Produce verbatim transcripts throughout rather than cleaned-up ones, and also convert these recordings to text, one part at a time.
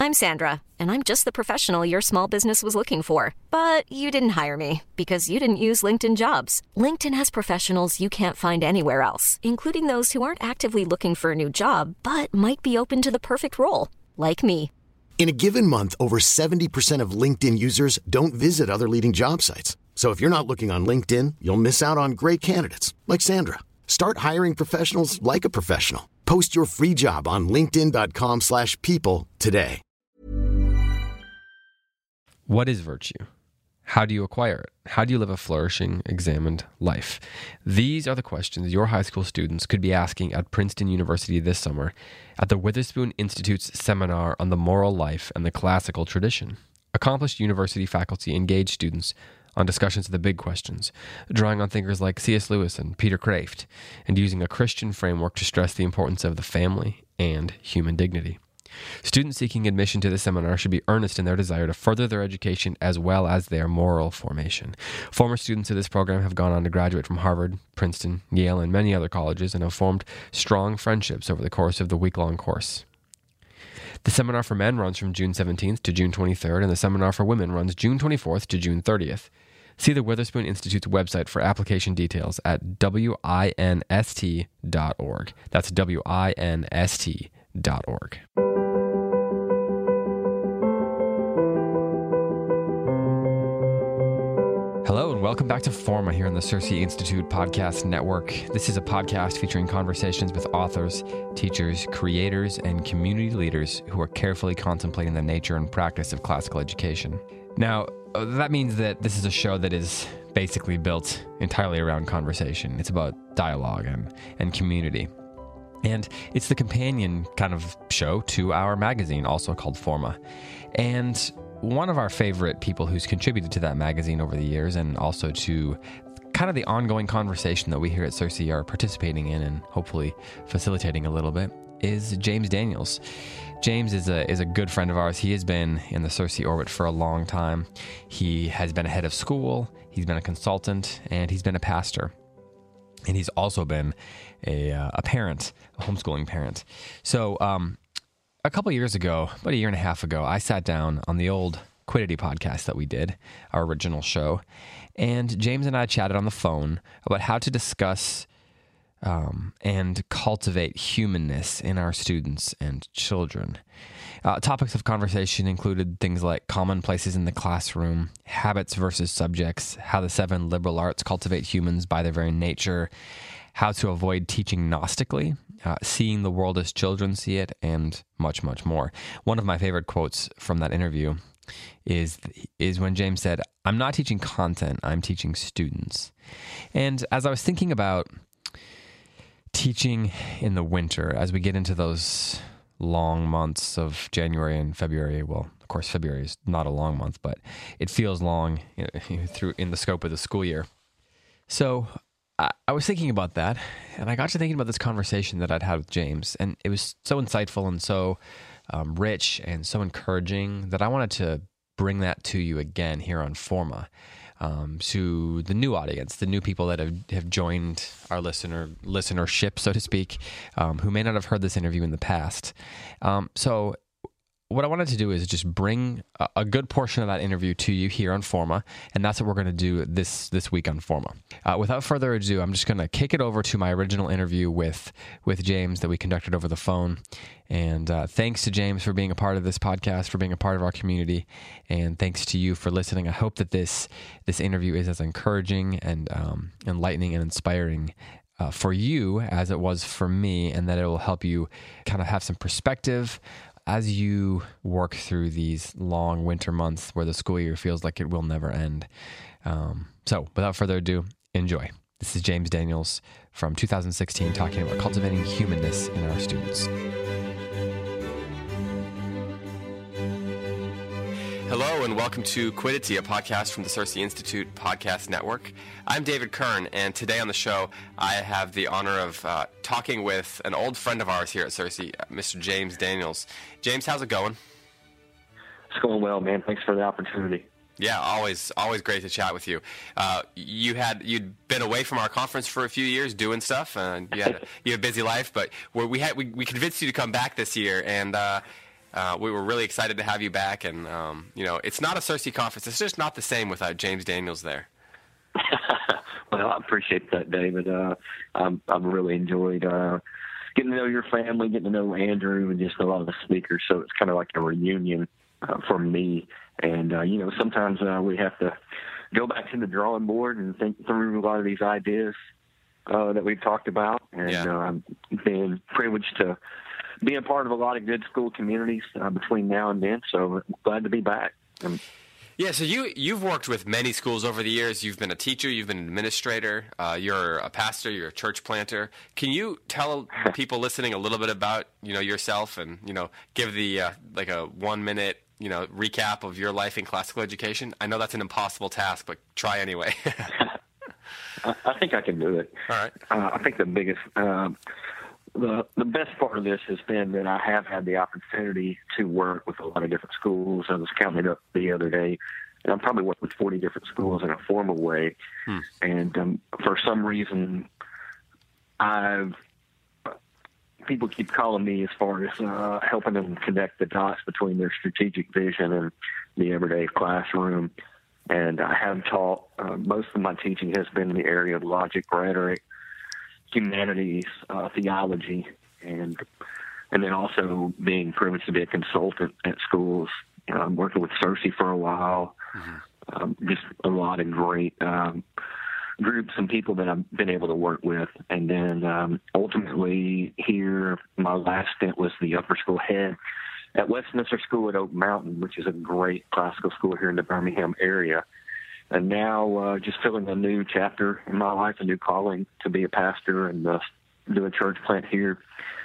I'm Sandra, and I'm just the professional your small business was looking for. But you didn't hire me because you didn't use LinkedIn Jobs. LinkedIn has professionals you can't find anywhere else, including those who aren't actively looking for a new job, but might be open to the perfect role, like me. In a given month, over seventy percent of LinkedIn users don't visit other leading job sites. So if you're not looking on LinkedIn, you'll miss out on great candidates like Sandra. Start hiring professionals like a professional. Post your free job on linkedin dot com slash people today. What is virtue? How do you acquire it? How do you live a flourishing, examined life? These are the questions your high school students could be asking at Princeton University this summer at the Witherspoon Institute's seminar on the moral life and the classical tradition. Accomplished university faculty engage students on discussions of the big questions, drawing on thinkers like C S Lewis and Peter Kraft, and using a Christian framework to stress the importance of the family and human dignity. Students seeking admission to the seminar should be earnest in their desire to further their education as well as their moral formation. Former students of this program have gone on to graduate from Harvard, Princeton, Yale, and many other colleges and have formed strong friendships over the course of the week-long course. The seminar for men runs from June seventeenth to June twenty-third, and the seminar for women runs June twenty-fourth to June thirtieth. See the Witherspoon Institute's website for application details at winst dot org. That's winst dot org. Hello and welcome back to Forma here on the CiRCE Institute Podcast Network. This is a podcast featuring conversations with authors, teachers, creators, and community leaders who are carefully contemplating the nature and practice of classical education. Now, that means that this is a show that is basically built entirely around conversation. It's about dialogue and, and community. And it's the companion kind of show to our magazine, also called Forma. And one of our favorite people who's contributed to that magazine over the years and also to kind of the ongoing conversation that we here at CiRCE are participating in and hopefully facilitating a little bit is James Daniels. James is a is a good friend of ours. He has been in the CiRCE orbit for a long time. He has been a head of school, he's been a consultant, and he's been a pastor. And he's also been a, uh, a parent, a homeschooling parent. So um, a couple years ago, about a year and a half ago, I sat down on the old Quiddity podcast that we did, our original show, and James and I chatted on the phone about how to discuss Um, and cultivate humanness in our students and children. Uh, topics of conversation included things like commonplaces in the classroom, habits versus subjects, how the seven liberal arts cultivate humans by their very nature, how to avoid teaching Gnostically, uh, seeing the world as children see it, and much, much more. One of my favorite quotes from that interview is is when James said, "I'm not teaching content, I'm teaching students." And as I was thinking about teaching in the winter, as we get into those long months of January and February, well, of course, February is not a long month, but it feels long you know, through in the scope of the school year. So I, I was thinking about that, and I got to thinking about this conversation that I'd had with James, and it was so insightful and so um, rich and so encouraging that I wanted to bring that to you again here on Forma. Um, to the new audience, the new people that have, have joined our listener listenership, so to speak, um, who may not have heard this interview in the past. Um, so what I wanted to do is just bring a, a good portion of that interview to you here on Forma, and that's what we're going to do this this week on Forma. Uh, without further ado, I'm just going to kick it over to my original interview with, with James that we conducted over the phone. And uh, thanks to James for being a part of this podcast, for being a part of our community, and thanks to you for listening. I hope that this this interview is as encouraging and um, enlightening and inspiring uh, for you as it was for me, and that it will help you kind of have some perspective as you work through these long winter months where the school year feels like it will never end. Um, so without further ado, enjoy. This is James Daniels from two thousand sixteen talking about cultivating humanness in our students. Hello and welcome to Quiddity, a podcast from the CiRCE Institute Podcast Network. I'm David Kern, and today on the show I have the honor of uh, talking with an old friend of ours here at CiRCE, Mister James Daniels. James, how's it going? It's going well, man. Thanks for the opportunity. Yeah, always, always great to chat with you. Uh, you had you'd been away from our conference for a few years doing stuff, and you had a, you had a busy life. But we had we, we convinced you to come back this year, and uh, Uh, we were really excited to have you back, and um, you know, it's not a CiRCE conference. It's just not the same without James Daniels there. Well, I appreciate that, David. Uh, I'm, I've really enjoyed uh, getting to know your family, getting to know Andrew, and just a lot of the speakers. So it's kind of like a reunion uh, for me. And uh, you know, sometimes uh, we have to go back to the drawing board and think through a lot of these ideas uh, that we've talked about. And yeah. uh, I've been privileged to be a part of a lot of good school communities uh, between now and then. So glad to be back. Um, Yeah, so you, you've worked with many schools over the years. You've been a teacher, you've been an administrator, uh, you're a pastor, you're a church planter. Can you tell people listening a little bit about, you know, yourself and, you know, give the, uh, like a one-minute, you know, recap of your life in classical education? I know that's an impossible task, but try anyway. I, I think I can do it. All right. Uh, I think the biggest, uh, the the best part of this has been that I have had the opportunity to work with a lot of different schools. I was counting it up the other day, and I've probably worked with forty different schools in a formal way. Hmm. And um, for some reason, I've people keep calling me as far as uh, helping them connect the dots between their strategic vision and the everyday classroom. And I have taught, uh, most of my teaching has been in the area of logic, rhetoric, humanities, uh, theology, and and then also being privileged to be a consultant at schools. You know, I'm working with CiRCE for a while. Mm-hmm. Um, just a lot of great um, groups and people that I've been able to work with. And then um, ultimately here, my last stint was the upper school head at Westminster School at Oak Mountain, which is a great classical school here in the Birmingham area. And now uh, just filling a new chapter in my life, a new calling to be a pastor and uh, do a church plant here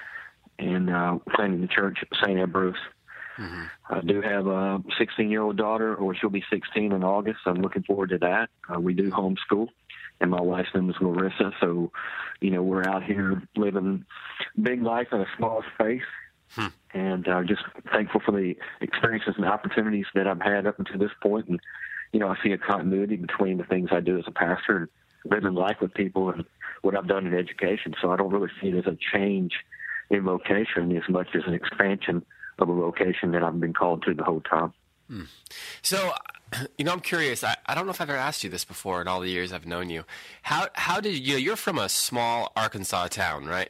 and uh, planting the church at Saint Ambrose. Mm-hmm. I do have a sixteen-year-old daughter, or she'll be sixteen in August. I'm looking forward to that. Uh, we do homeschool, and my wife's name is Larissa. So, you know, we're out here living big life in a small space. Hmm. And uh, just thankful for the experiences and opportunities that I've had up until this point. And, you know, I see a continuity between the things I do as a pastor and living life with people and what I've done in education. So I don't really see it as a change in vocation as much as an expansion of a vocation that I've been called to the whole time. Hmm. So, you know, I'm curious. I, I don't know if I've ever asked you this before in all the years I've known you. How how did you, you're from a small Arkansas town, right?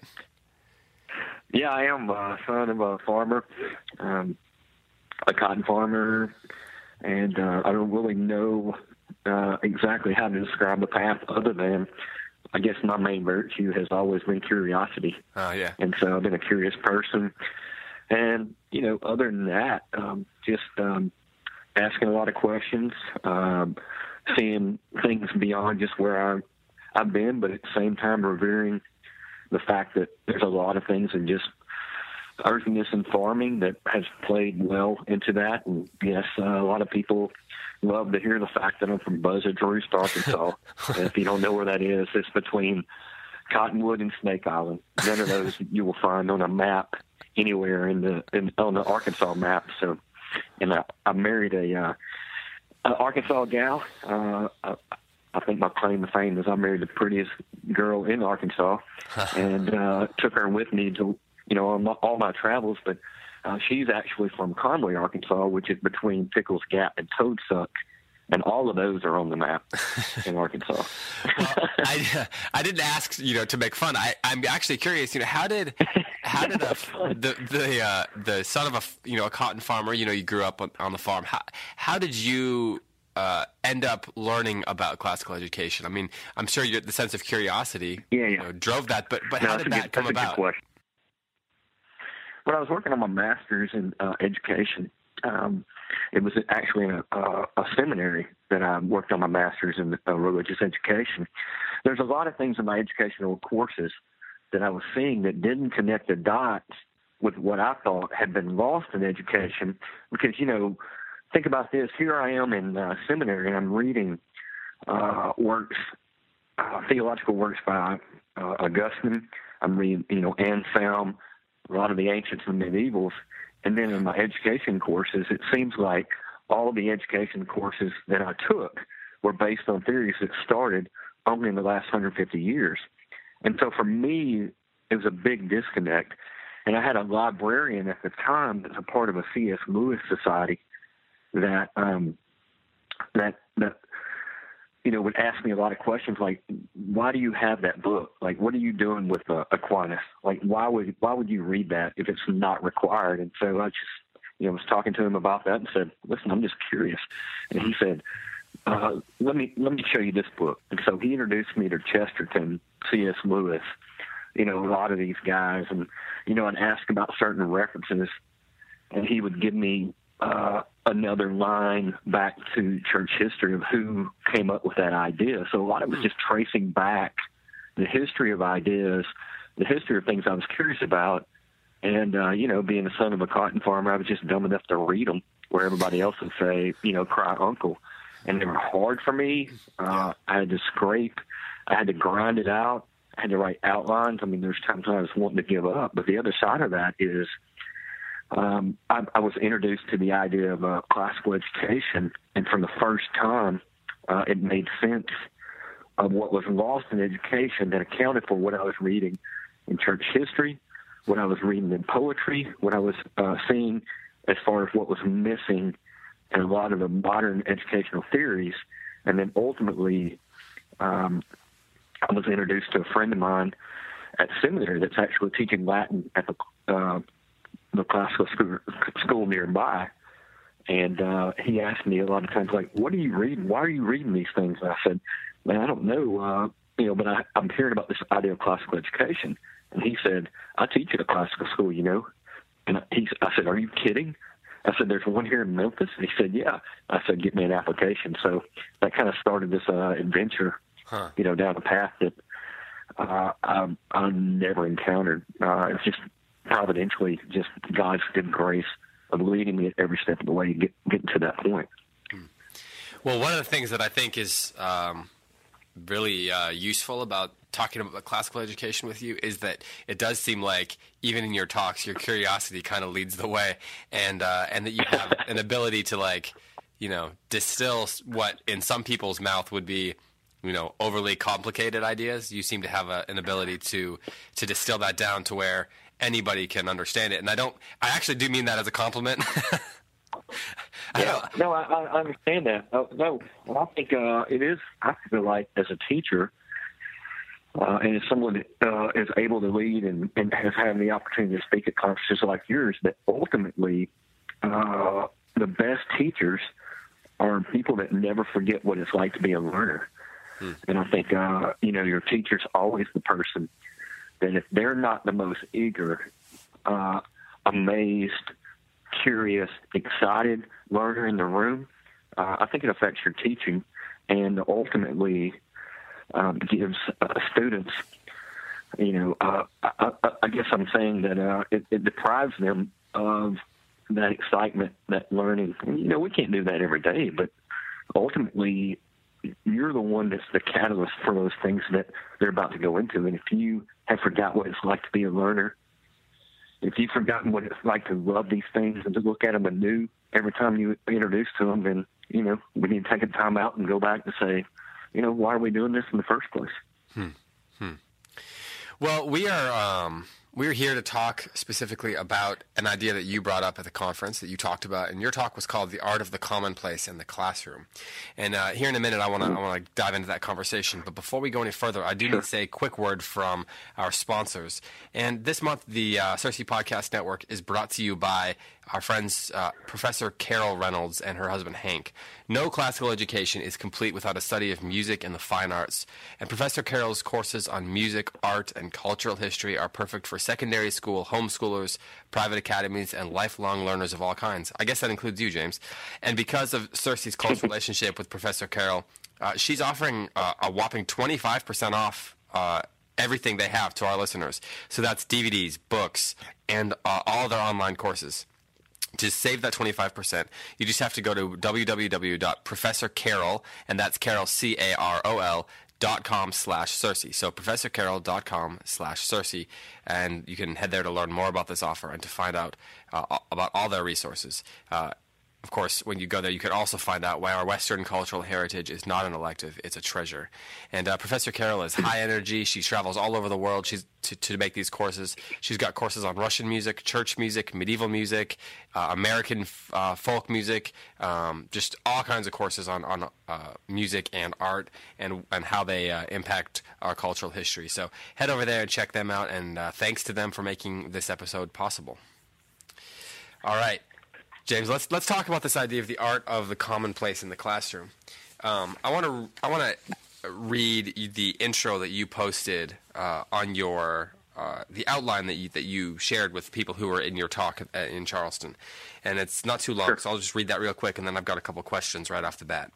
Yeah, I am a son of a farmer, um, a cotton farmer, and uh, I don't really know uh, exactly how to describe the path other than I guess my main virtue has always been curiosity. Oh, uh, yeah. And so I've been a curious person. And, you know, other than that, um, just um, asking a lot of questions, um, seeing things beyond just where I, I've been, but at the same time revering the fact that there's a lot of things in just earthiness and farming that has played well into that. And yes, uh, a lot of people love to hear the fact that I'm from Buzzards Roost, Arkansas. And if you don't know where that is, it's between Cottonwood and Snake Island. None of those you will find on a map anywhere in the in, on the Arkansas map. So, and I, I married a, uh, a Arkansas gal. Uh, I, I think my claim to fame is I married the prettiest girl in Arkansas, and uh, took her with me to, you know, on my, all my travels. But uh, she's actually from Conway, Arkansas, which is between Pickles Gap and Toadsuck, and all of those are on the map in Arkansas. Well, I, I didn't ask, you know, to make fun. I, I'm actually curious. You know, how did how did a, the the uh, the son of a you know a cotton farmer, you know, you grew up on, on the farm. How how did you Uh, end up learning about classical education? I mean, I'm sure you're, the sense of curiosity yeah, yeah. You know, drove that, but but no, how did that good, come that's about? A good question. When I was working on my master's in uh, education, um, it was actually in a, uh, a seminary that I worked on my master's in uh, religious education. There's a lot of things in my educational courses that I was seeing that didn't connect the dots with what I thought had been lost in education, because, you know, think about this. Here I am in uh, seminary, and I'm reading uh, works, uh, theological works by uh, Augustine. I'm reading, you know, Anselm, a lot of the ancients and medievals. And then in my education courses, it seems like all of the education courses that I took were based on theories that started only in the last one hundred fifty years. And so for me, it was a big disconnect. And I had a librarian at the time that's a part of a C S Lewis society that um, that that you know would ask me a lot of questions like, why do you have that book? Like, what are you doing with uh, Aquinas? Like, why would why would you read that if it's not required? And so I just you know was talking to him about that and said, listen, I'm just curious. And he said, uh, let me let me show you this book. And so he introduced me to Chesterton, C S Lewis, you know, a lot of these guys, and you know, I'd ask about certain references, and he would give me uh, another line back to church history of who came up with that idea. So a lot of it was just tracing back the history of ideas, the history of things I was curious about, and uh, you know, being the son of a cotton farmer, I was just dumb enough to read them, where everybody else would say, you know, cry uncle, and they were hard for me. Uh, I had to scrape, I had to grind it out. I had to write outlines. I mean, there's times when I was wanting to give up. But the other side of that is um, I, I was introduced to the idea of uh, classical education, and from the first time, uh, it made sense of what was lost in education that accounted for what I was reading in church history, what I was reading in poetry, what I was uh, seeing as far as what was missing in a lot of the modern educational theories, and then ultimately um, I was introduced to a friend of mine at seminary that's actually teaching Latin at the uh, the classical school, school nearby. And uh, he asked me a lot of times, like, what are you reading? Why are you reading these things? And I said, man, I don't know, uh, you know, but I, I'm hearing about this idea of classical education. And he said, I teach at a classical school, you know. And he, I said, are you kidding? I said, there's one here in Memphis. And he said, yeah. I said, get me an application. So that kind of started this uh, adventure. Huh. You know, down a path that uh, I, I never encountered. Uh, it's just providentially, just God's good grace of leading me at every step of the way, get getting to that point. Well, one of the things that I think is um, really uh, useful about talking about classical education with you is that it does seem like even in your talks, your curiosity kind of leads the way, and uh, and that you have an ability to, like, you know, distill what in some people's mouth would be, you know, overly complicated ideas. You seem to have a, an ability to to distill that down to where anybody can understand it. And I don't, I actually do mean that as a compliment. yeah, no, I, I understand that. Uh, no, well, I think uh, it is, I feel like as a teacher, uh, and as someone that uh, is able to lead and, and has had the opportunity to speak at conferences like yours, that ultimately uh, the best teachers are people that never forget what it's like to be a learner. And I think, uh, you know, your teacher's always the person that if they're not the most eager, uh, amazed, curious, excited learner in the room, uh, I think it affects your teaching and ultimately um, gives uh, students, you know, uh, I, I, I guess I'm saying that uh, it, it deprives them of that excitement, that learning. And, you know, we can't do that every day, but ultimately you're the one that's the catalyst for those things that they're about to go into. And if you have forgot what it's like to be a learner, if you've forgotten what it's like to love these things and to look at them anew every time you introduce to them, then, you know, we need to take a time out and go back and say, you know, why are we doing this in the first place? Hmm. Hmm. Well, we are um, we're here to talk specifically about an idea that you brought up at the conference that you talked about, and your talk was called "The Art of the Commonplace in the Classroom." And uh, here in a minute, I want to I want to dive into that conversation. But before we go any further, I do need to say a quick word from our sponsors. And this month, the uh, CiRCE Podcast Network is brought to you by our friends uh, Professor Carol Reynolds and her husband Hank. No classical education is complete without a study of music and the fine arts. And Professor Carol's courses on music, art, and cultural history are perfect for secondary school, homeschoolers, private academies, and lifelong learners of all kinds. I guess that includes you, James. And because of CiRCE's close relationship with Professor Carol, uh, she's offering uh, a whopping twenty-five percent off uh, everything they have to our listeners. So that's D V Ds, books, and uh, all their online courses. To save that twenty-five percent, you just have to go to w w w dot professor carol, and that's Carol, C A R O L, dot com slash CiRCE. So professor carol dot com slash CiRCE, and you can head there to learn more about this offer and to find out uh, about all their resources. Uh, of course, when you go there, you could also find out why our Western cultural heritage is not an elective; it's a treasure. And uh, Professor Carol is high energy. She travels all over the world. She's to, to make these courses. She's got courses on Russian music, church music, medieval music, uh, American uh, folk music, um, just all kinds of courses on on uh, music and art and and how they uh, impact our cultural history. So head over there and check them out. And uh, thanks to them for making this episode possible. All right. James, let's let's talk about this idea of the art of the commonplace in the classroom. Um, I want to I want to read the intro that you posted uh, on your uh, the outline that you, that you shared with people who were in your talk in Charleston, and it's not too long, sure. So I'll just read that real quick, and then I've got a couple questions right off the bat.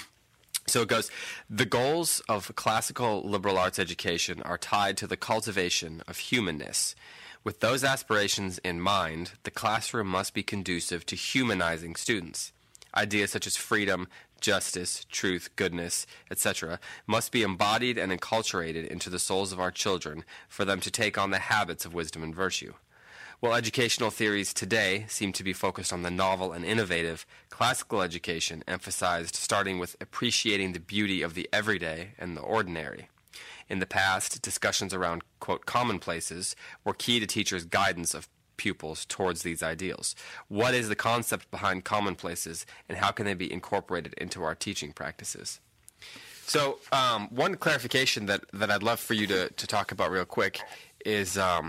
So it goes: the goals of classical liberal arts education are tied to the cultivation of humanness. With those aspirations in mind, the classroom must be conducive to humanizing students. Ideas such as freedom, justice, truth, goodness, et cetera must be embodied and enculturated into the souls of our children for them to take on the habits of wisdom and virtue. While educational theories today seem to be focused on the novel and innovative, classical education emphasized starting with appreciating the beauty of the everyday and the ordinary. In the past, discussions around, quote, commonplaces were key to teachers' guidance of pupils towards these ideals. What is the concept behind commonplaces, and how can they be incorporated into our teaching practices? So um, one clarification that, that I'd love for you to, to talk about real quick is um,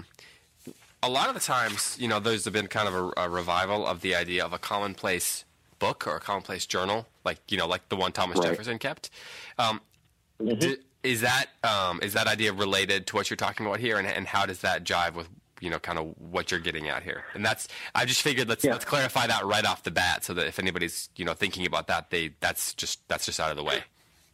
a lot of the times, you know, there's been kind of a, a revival of the idea of a commonplace book or a commonplace journal, like, you know, like the one Thomas right. Jefferson kept. Um, mm-hmm. d- Is that um, is that idea related to what you're talking about here, and, and how does that jive with, you know, kind of what you're getting at here? And that's I just figured let's yeah. let's clarify that right off the bat, so that if anybody's, you know, thinking about that, they that's just that's just out of the way.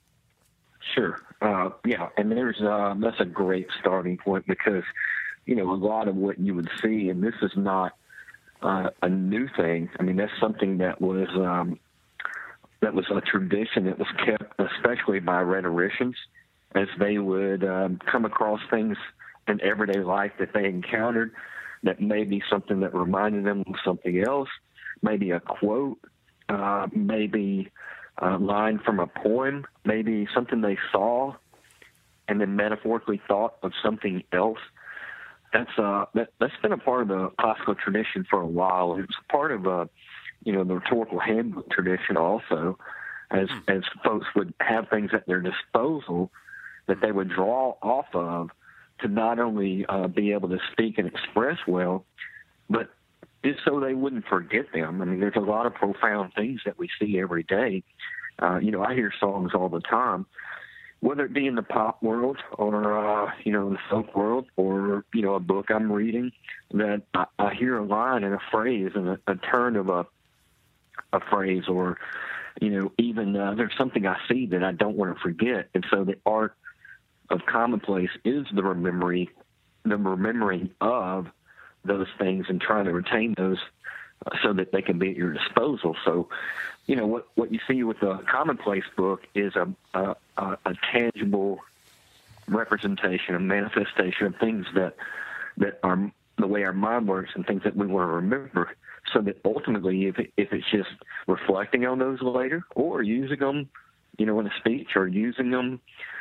Sure. Uh, yeah, and there's uh, that's a great starting point, because, you know, a lot of what you would see, and this is not uh, a new thing. I mean, that's something that was um, that was a tradition that was kept, especially by rhetoricians, as they would um, come across things in everyday life that they encountered that may be something that reminded them of something else, maybe a quote, uh, maybe a line from a poem, maybe something they saw and then metaphorically thought of something else. That's uh, that, that's been a part of the classical tradition for a while. It's part of uh, you know, the rhetorical handbook tradition also, as as folks would have things at their disposal that they would draw off of to not only uh, be able to speak and express well, but just so they wouldn't forget them. I mean, there's a lot of profound things that we see every day. Uh, you know, I hear songs all the time, whether it be in the pop world or, uh, you know, the folk world, or, you know, a book I'm reading, that I, I hear a line and a phrase and a, a turn of a, a phrase, or, you know, even uh, there's something I see that I don't want to forget. And so the art of commonplace is the remembering, the remembering of those things and trying to retain those uh, so that they can be at your disposal. So, you know, what, what you see with the commonplace book is a, a, a tangible representation, a manifestation of things that, that are the way our mind works and things that we want to remember, so that ultimately, if, it, if it's just reflecting on those later, or using them, you know, in a speech, or using them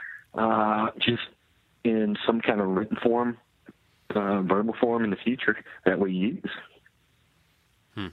uh, just in some kind of written form, uh, verbal form in the future that we use. Hmm.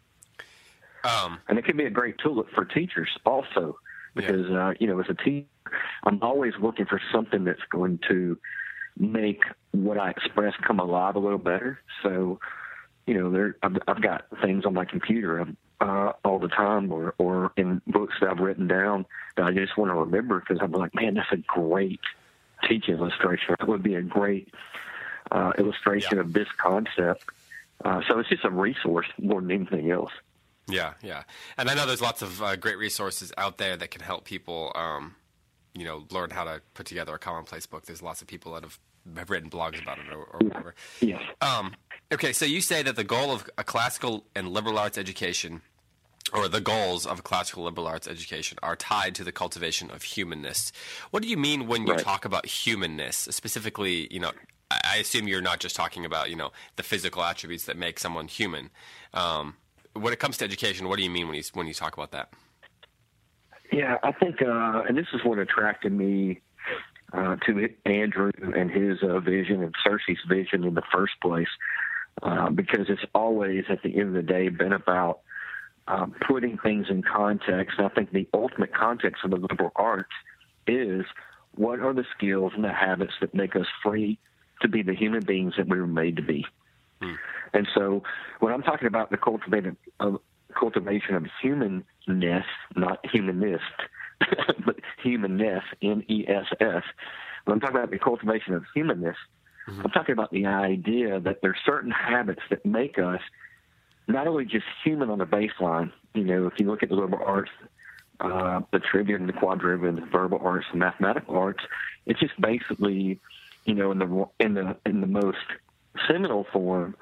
Um, and it can be a great tool for teachers also, because, yeah. uh, you know, as a teacher, I'm always looking for something that's going to make what I express come alive a little better. So, you know, there I've, I've got things on my computer uh, all the time, or, or in books that I've written down that I just want to remember, because I'm like, man, that's a great teaching illustration. That would be a great uh, illustration yeah. of this concept. Uh, so it's just a resource more than anything else. Yeah, yeah. And I know there's lots of uh, great resources out there that can help people, um, you know, learn how to put together a commonplace book. There's lots of people that have, have written blogs about it, or, or whatever. Yes. Um, okay, so you say that the goal of a classical and liberal arts education, or the goals of a classical liberal arts education, are tied to the cultivation of humanness. What do you mean when you right. talk about humanness? Specifically, you know, I assume you're not just talking about, you know, the physical attributes that make someone human. Um, when it comes to education, what do you mean when you when you talk about that? Yeah, I think, uh, and this is what attracted me uh, to Andrew and his uh, vision and Cersei's vision in the first place, uh, because it's always, at the end of the day, been about um, putting things in context. And I think the ultimate context of the liberal arts is what are the skills and the habits that make us free to be the human beings that we were made to be. Hmm. And so when I'm talking about the cultivated of cultivation of humanness, not humanist, but humanness, N E S S. When I'm talking about the cultivation of humanness, mm-hmm. I'm talking about the idea that there's certain habits that make us not only just human on the baseline. You know, if you look at the liberal arts, uh, the trivium, the quadrivium, the verbal arts, the mathematical arts, it's just basically, you know, in the in the in the most seminal form,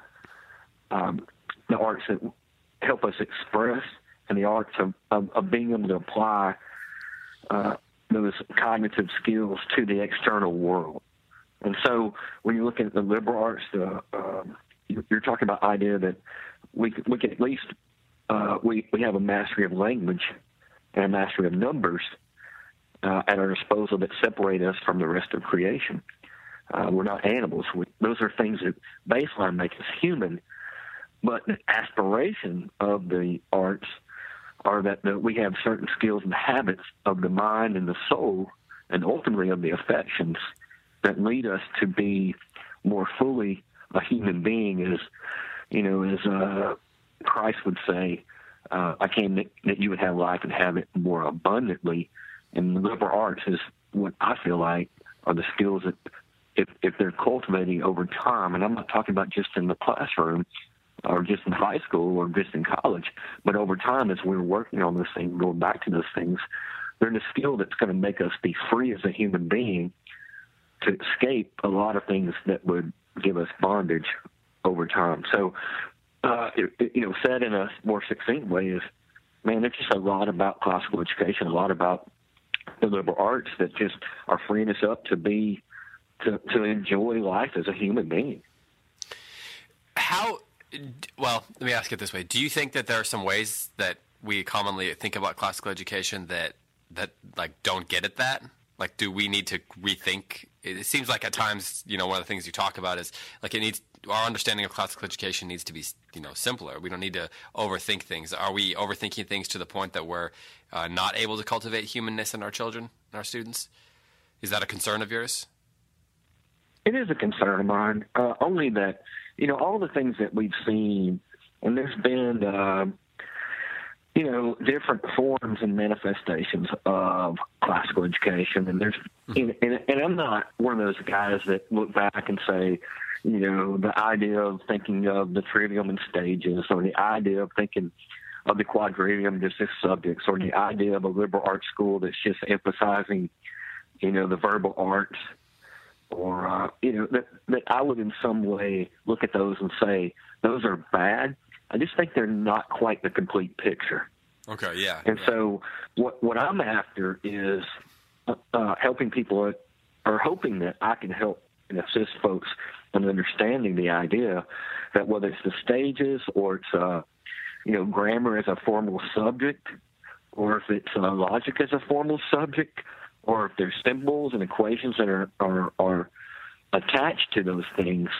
um, the arts that help us express, and the arts of, of, of being able to apply uh, those cognitive skills to the external world. And so when you look at the liberal arts, the, um, you're talking about the idea that we, we can at least, uh, we, we have a mastery of language and a mastery of numbers uh, at our disposal that separate us from the rest of creation. Uh, we're not animals. We, those are things that baseline make us human. But the aspiration of the arts are that the, we have certain skills and habits of the mind and the soul, and ultimately of the affections, that lead us to be more fully a human being. As you know, as uh, Christ would say, uh, "I came that, that you would have life and have it more abundantly." And the liberal arts is what I feel like are the skills that, if if they're cultivating over time, and I'm not talking about just in the classroom, or just in high school, or just in college, but over time, as we're working on this thing, going back to those things, they're the skill that's going to make us be free as a human being to escape a lot of things that would give us bondage over time. So, uh, it, it, you know, said in a more succinct way is, man, it's just a lot about classical education, a lot about the liberal arts that just are freeing us up to be, to, to enjoy life as a human being. How... Well, let me ask it this way. Do you think that there are some ways that we commonly think about classical education that, that like, don't get at that? Like, do we need to rethink? It seems like at times, you know, one of the things you talk about is, like, it needs, our understanding of classical education needs to be, you know, simpler. We don't need to overthink things. Are we overthinking things to the point that we're uh, not able to cultivate humanness in our children, in our students? Is that a concern of yours? It is a concern of mine, uh, only that, you know, all the things that we've seen, and there's been, uh, you know, different forms and manifestations of classical education. And there's, and, and, and I'm not one of those guys that look back and say, you know, the idea of thinking of the trivium and stages, or the idea of thinking of the quadrivium just as subjects, or the idea of a liberal arts school that's just emphasizing, you know, the verbal arts, or, uh, you know, that, that I would in some way look at those and say, those are bad. I just think they're not quite the complete picture. Okay, yeah. And yeah. so what what I'm after is uh, helping people, or hoping that I can help and assist folks in understanding the idea that whether it's the stages, or it's, uh, you know, grammar as a formal subject, or if it's uh, logic as a formal subject, or if there's symbols and equations that are, are, are attached to those things,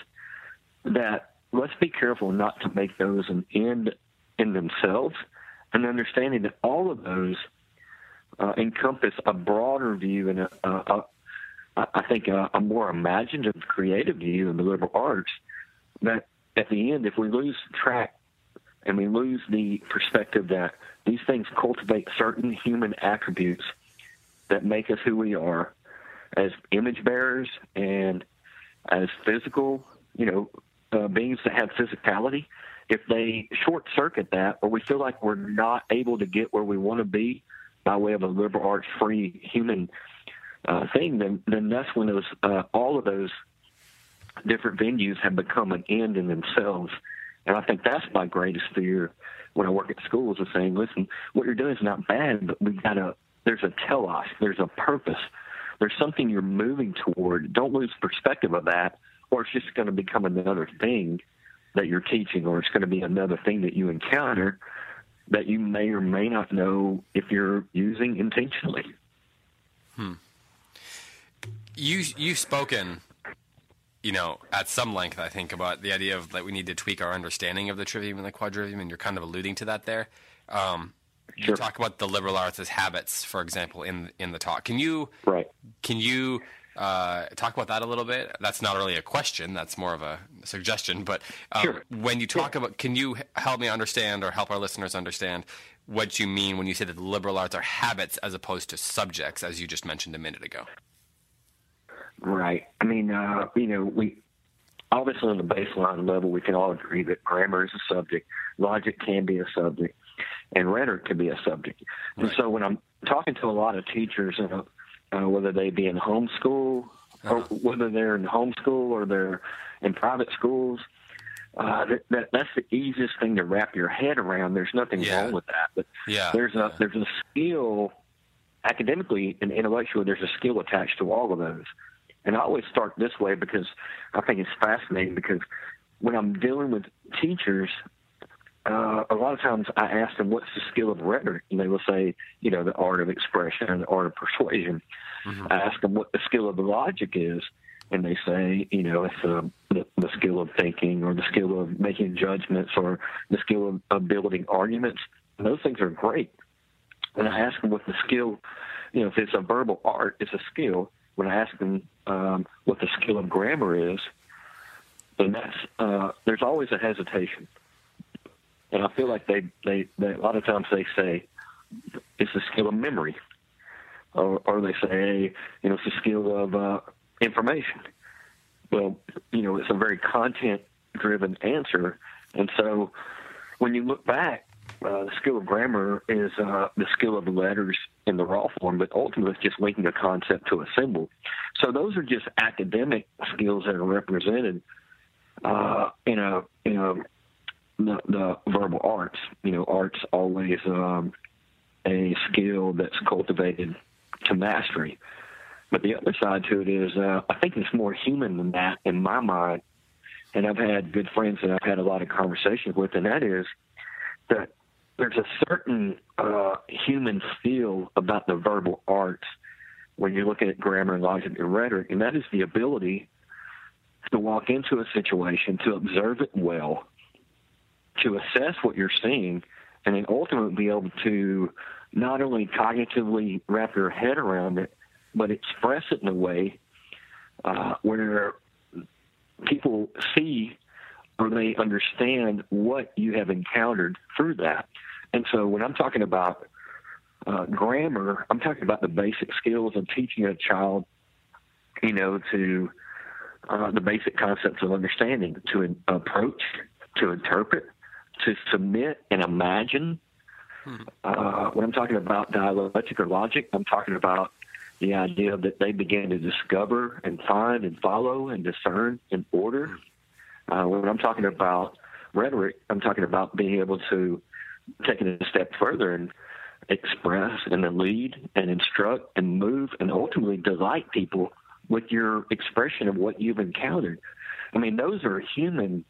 that let's be careful not to make those an end in themselves, and understanding that all of those uh, encompass a broader view and, a, a, a, I think, a, a more imaginative, creative view in the liberal arts, that at the end, if we lose track and we lose the perspective that these things cultivate certain human attributes that make us who we are as image bearers and as physical, you know, uh, beings that have physicality, if they short circuit that, or we feel like we're not able to get where we want to be by way of a liberal arts free human uh, thing, then, then that's when those, uh, all of those different venues have become an end in themselves. And I think that's my greatest fear when I work at schools, is saying, listen, what you're doing is not bad, but we've got to, there's a telos, there's a purpose, there's something you're moving toward. Don't lose perspective of that, or it's just going to become another thing that you're teaching, or it's going to be another thing that you encounter that you may or may not know if you're using intentionally. Hmm. You, you've spoken, you know, at some length, I think, about the idea of that we need to tweak our understanding of the trivium and the quadrivium, and you're kind of alluding to that there. Um, Sure. You talk about the liberal arts as habits, for example, in in the talk. Can you right. Can you uh, talk about that a little bit? That's not really a question. That's more of a suggestion. But um, sure. when you talk sure. about, can you help me understand or help our listeners understand what you mean when you say that the liberal arts are habits as opposed to subjects, as you just mentioned a minute ago? Right. I mean, uh, you know, we obviously on the baseline level, we can all agree that grammar is a subject, logic can be a subject, and rhetoric can be a subject. Right. And so when I'm talking to a lot of teachers, uh, uh, whether they be in homeschool, uh-huh. or whether they're in homeschool or they're in private schools, uh, that, that that's the easiest thing to wrap your head around. There's nothing yeah. wrong with that, but yeah. there's a yeah. there's a skill, academically and intellectually, there's a skill attached to all of those. And I always start this way because I think it's fascinating, because when I'm dealing with teachers, uh, a lot of times I ask them, what's the skill of rhetoric? And they will say, you know, the art of expression, the art of persuasion. Mm-hmm. I ask them what the skill of logic is, and they say, you know, it's uh, the, the skill of thinking, or the skill of making judgments, or the skill of, of building arguments. And those things are great. And I ask them what the skill, you know, if it's a verbal art, it's a skill. When I ask them um, what the skill of grammar is, then that's uh, there's always a hesitation, and I feel like they, they, they a lot of times they say it's the skill of memory, or, or they say, you know, it's the skill of uh, information. Well, you know, it's a very content-driven answer, and so when you look back, uh, the skill of grammar is uh, the skill of letters in the raw form, but ultimately it's just linking a concept to a symbol. So those are just academic skills that are represented uh, in a in a the, the verbal arts. You know, art's always um, a skill that's cultivated to mastery. But the other side to it is, uh, I think it's more human than that in my mind. And I've had good friends that I've had a lot of conversations with, and that is that there's a certain uh, human feel about the verbal arts when you're looking at grammar and logic and rhetoric, and that is the ability to walk into a situation, to observe it well, to assess what you're seeing, and then ultimately be able to not only cognitively wrap your head around it, but express it in a way uh, where people see or they understand what you have encountered through that. And so when I'm talking about uh, grammar, I'm talking about the basic skills of teaching a child, you know, to uh, the basic concepts of understanding, to in- approach, to interpret, to submit and imagine. Hmm. Uh, when I'm talking about dialectic or logic, I'm talking about the idea that they begin to discover and find and follow and discern and order. Hmm. Uh, when I'm talking about rhetoric, I'm talking about being able to take it a step further and express and then lead and instruct and move and ultimately delight people with your expression of what you've encountered. I mean, those are human.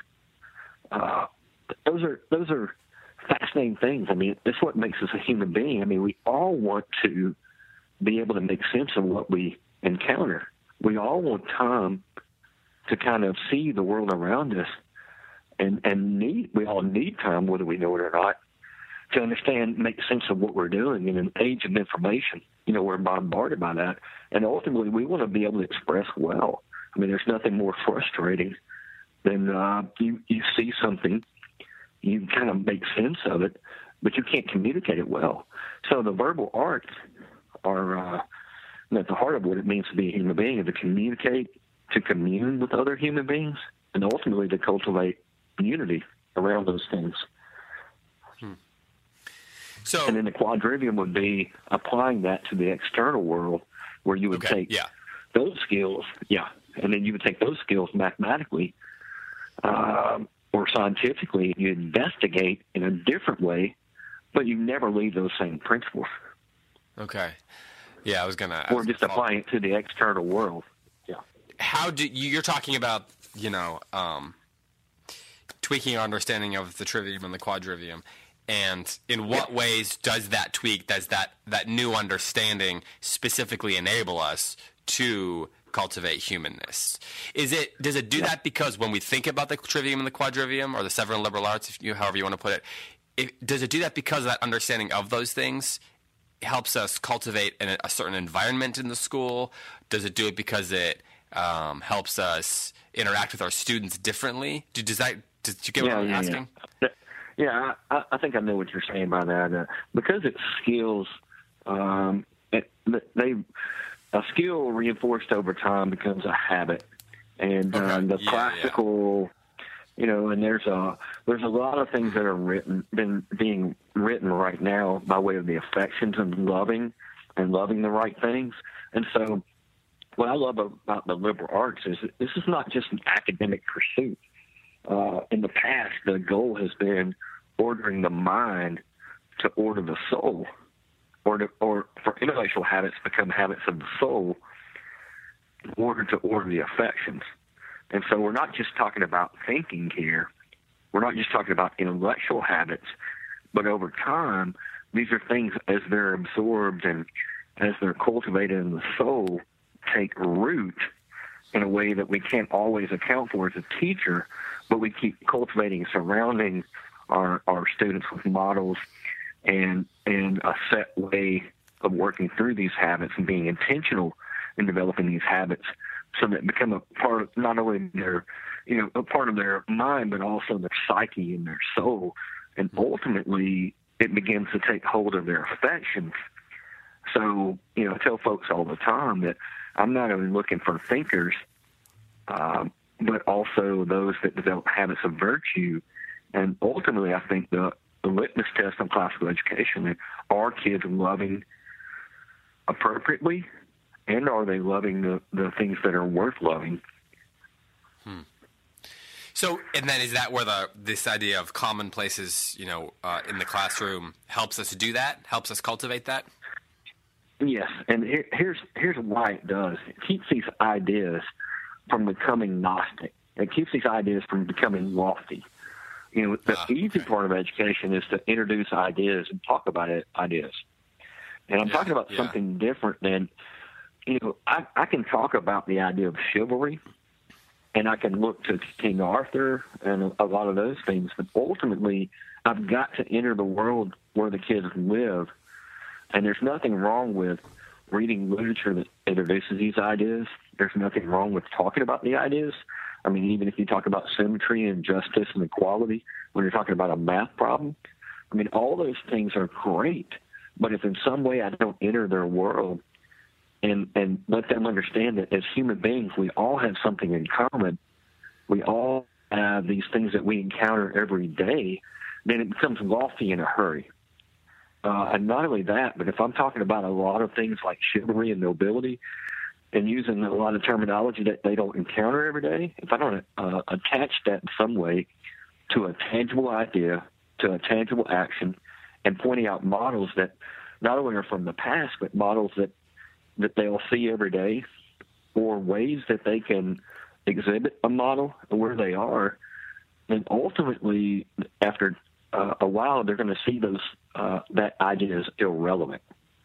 Uh, those are those are fascinating things. I mean, that's what makes us a human being. I mean, we all want to be able to make sense of what we encounter. We all want time to kind of see the world around us, and and need we all need time, whether we know it or not, to understand, make sense of what we're doing. In an age of information, you know, we're bombarded by that, and ultimately we want to be able to express well. I mean, there's nothing more frustrating than uh, you you see something, you kind of make sense of it, but you can't communicate it well. So the verbal arts are uh, at the heart of what it means to be a human being, and to communicate, to commune with other human beings, and ultimately to cultivate unity around those things. Hmm. So, and then the quadrivium would be applying that to the external world, where you would okay, take yeah. those skills, yeah, and then you would take those skills mathematically um, or scientifically, you investigate in a different way, but you never leave those same principles. Okay. Yeah, I was going to... Or just applying it to the external world. Yeah. How do you... You're talking about, you know, um, tweaking our understanding of the trivium and the quadrivium. And in what ways does that tweak, does that, that new understanding specifically enable us to cultivate humanness? Is it, does it do that because when we think about the trivium and the quadrivium, or the several liberal arts, if you, however you want to put it, it, does it do that because that understanding of those things helps us cultivate an, a certain environment in the school? Does it do it because it um, helps us interact with our students differently? Do, does that, did you get what yeah, I'm yeah, asking? Yeah. Yeah, I, I think I know what you're saying by that. Uh, because it's skills, um, it, they a skill reinforced over time becomes a habit, and okay. uh, the yeah, classical, yeah. you know, and there's a there's a lot of things that are written, been being written right now by way of the affections and loving, and loving the right things, and so what I love about the liberal arts is that this is not just an academic pursuit. Uh, in the past, the goal has been ordering the mind to order the soul, or to, or for intellectual habits become habits of the soul in order to order the affections. And so we're not just talking about thinking here. We're not just talking about intellectual habits, but over time, these are things as they're absorbed and as they're cultivated in the soul, take root in a way that we can't always account for as a teacher, but we keep cultivating, surrounding our, our students with models and and a set way of working through these habits and being intentional in developing these habits so that become a part of not only their, you know, a part of their mind, but also their psyche and their soul. And ultimately, it begins to take hold of their affections. So, you know, I tell folks all the time that I'm not only looking for thinkers, um, but also those that develop habits of virtue. And ultimately, I think the, the litmus test on classical education, are kids loving appropriately, and are they loving the, the things that are worth loving? Hmm. So, and then is that where the this idea of commonplaces, you know, uh, in the classroom helps us do that, helps us cultivate that? Yes, and here, here's here's why it does. It keeps these ideas from becoming Gnostic. It keeps these ideas from becoming lofty. You know, the ah, easy okay. part of education is to introduce ideas and talk about it, ideas. And I'm yeah, talking about yeah. something different than, you know, I, I can talk about the idea of chivalry, and I can look to King Arthur and a lot of those things, but ultimately I've got to enter the world where the kids live. And there's nothing wrong with reading literature that introduces these ideas. There's nothing wrong with talking about the ideas. I mean, even if you talk about symmetry and justice and equality, when you're talking about a math problem, I mean, all those things are great. But if in some way I don't enter their world and, and let them understand that as human beings, we all have something in common, we all have these things that we encounter every day, then it becomes lofty in a hurry. Uh, and not only that, but if I'm talking about a lot of things like chivalry and nobility and using a lot of terminology that they don't encounter every day, if I don't uh, attach that in some way to a tangible idea, to a tangible action, and pointing out models that not only are from the past, but models that, that they'll see every day, or ways that they can exhibit a model where they are, then ultimately, after uh, a while, they're going to see those uh, that idea is irrelevant.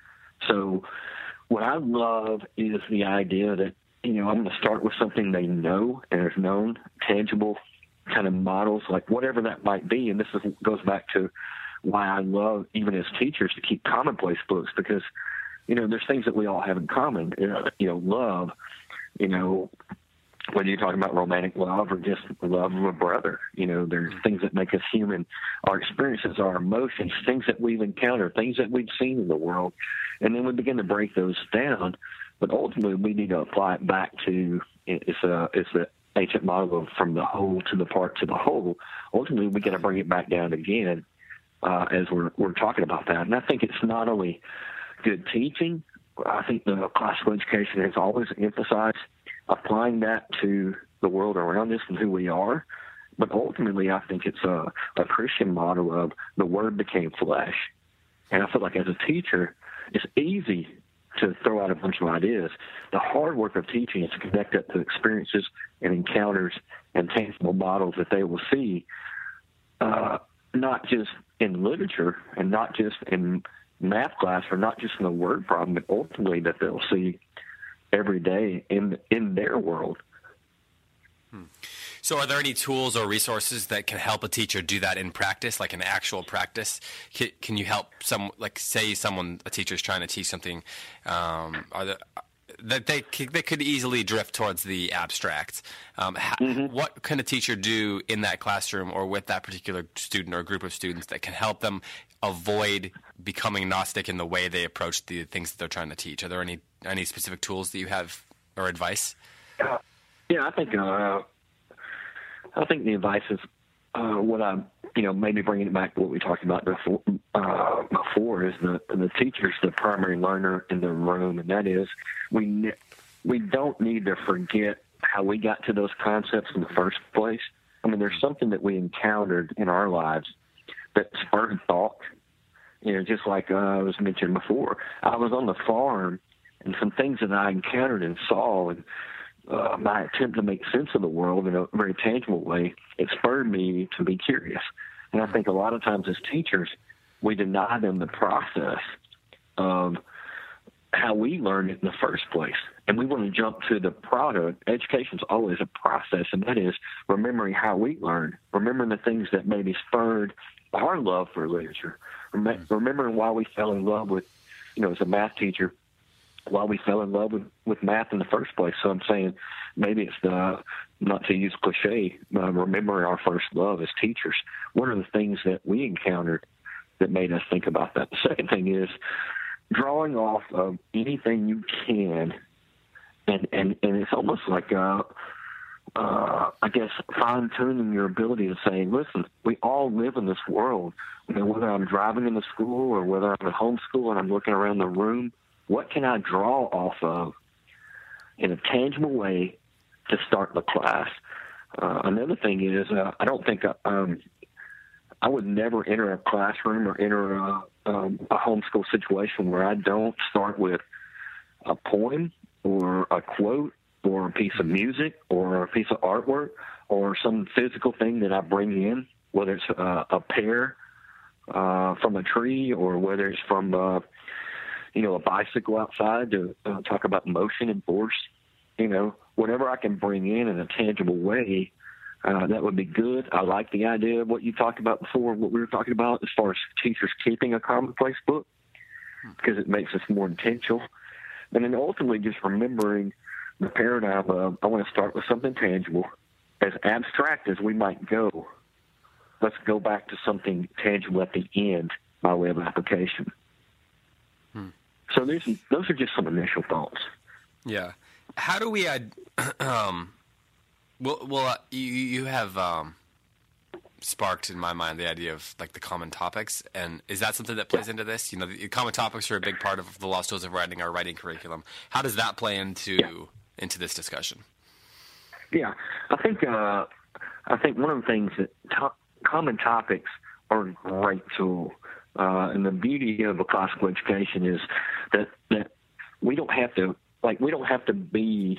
So what I love is the idea that, you know, I'm going to start with something they know and is known, tangible kind of models, like whatever that might be. And this is, goes back to why I love, even as teachers, to keep commonplace books, because, you know, there's things that we all have in common, you know, you know love, you know, whether you're talking about romantic love or just love of a brother, you know, there's things that make us human, our experiences, our emotions, things that we've encountered, things that we've seen in the world. And then we begin to break those down. But ultimately, we need to apply it back to, it's a, it's the ancient model of from the whole to the part to the whole. Ultimately, we got to bring it back down again uh, as we're, we're talking about that. And I think it's not only good teaching, I think the classical education has always emphasized applying that to the world around us and who we are. But ultimately, I think it's a, a Christian model of the Word became flesh. And I feel like as a teacher, it's easy to throw out a bunch of ideas. The hard work of teaching is to connect it to experiences and encounters and tangible models that they will see uh, not just in literature and not just in math class or not just in a word problem, but ultimately that they'll see every day in in their world. Hmm. So are there any tools or resources that can help a teacher do that in practice, like in actual practice? Can, can you help some, like say someone, a teacher is trying to teach something, um, are there, that they, they could easily drift towards the abstract. Um, how, mm-hmm. What can a teacher do in that classroom or with that particular student or group of students that can help them avoid becoming Gnostic in the way they approach the things that they're trying to teach? Are there any, any specific tools that you have or advice? Uh, yeah, I think... Uh... I think the advice is uh, what I, you know, maybe bringing it back to what we talked about before. Uh, before is the the teacher's the primary learner in the room, and that is we ne- we don't need to forget how we got to those concepts in the first place. I mean, there's something that we encountered in our lives that spurred thought. You know, just like uh, I was mentioned before, I was on the farm, and some things that I encountered and saw and. Uh, my attempt to make sense of the world in a very tangible way, it spurred me to be curious. And I think a lot of times as teachers, we deny them the process of how we learned it in the first place. And we want to jump to the product. Education is always a process, and that is remembering how we learned, remembering the things that maybe spurred our love for literature, Rem- remembering why we fell in love with, you know, as a math teacher, why we fell in love with, with math in the first place. So I'm saying maybe it's the, not to use cliche, uh, remembering our first love as teachers. What are the things that we encountered that made us think about that? The second thing is drawing off of anything you can, and, and, and it's almost like, uh, uh, I guess, fine-tuning your ability to say, listen, we all live in this world. You know, whether I'm driving into school or whether I'm at homeschool and I'm looking around the room, what can I draw off of in a tangible way to start the class? Uh, another thing is, uh, I don't think um, I would never enter a classroom or enter a, um, a homeschool situation where I don't start with a poem or a quote or a piece of music or a piece of artwork or some physical thing that I bring in, whether it's uh, a pear uh, from a tree or whether it's from uh, you know, a bicycle outside to uh, talk about motion and force, you know, whatever I can bring in in a tangible way, uh, that would be good. I like the idea of what you talked about before, what we were talking about as far as teachers keeping a commonplace book, because it makes us more intentional. And then ultimately just remembering the paradigm of, I want to start with something tangible. As abstract as we might go, let's go back to something tangible at the end by way of application. Hmm. So these, those are just some initial thoughts. Yeah. How do we add, um, well, well uh, you, you have um, sparked in my mind the idea of like the common topics. And is that something that plays into this? You know, the common topics are a big part of the Lost Tools of Writing, our writing curriculum. How does that play into, yeah. into this discussion? Yeah, I think, uh, I think one of the things that to- common topics are a great tool. Uh, and the beauty of a classical education is that, that we don't have to, like, we don't have to be,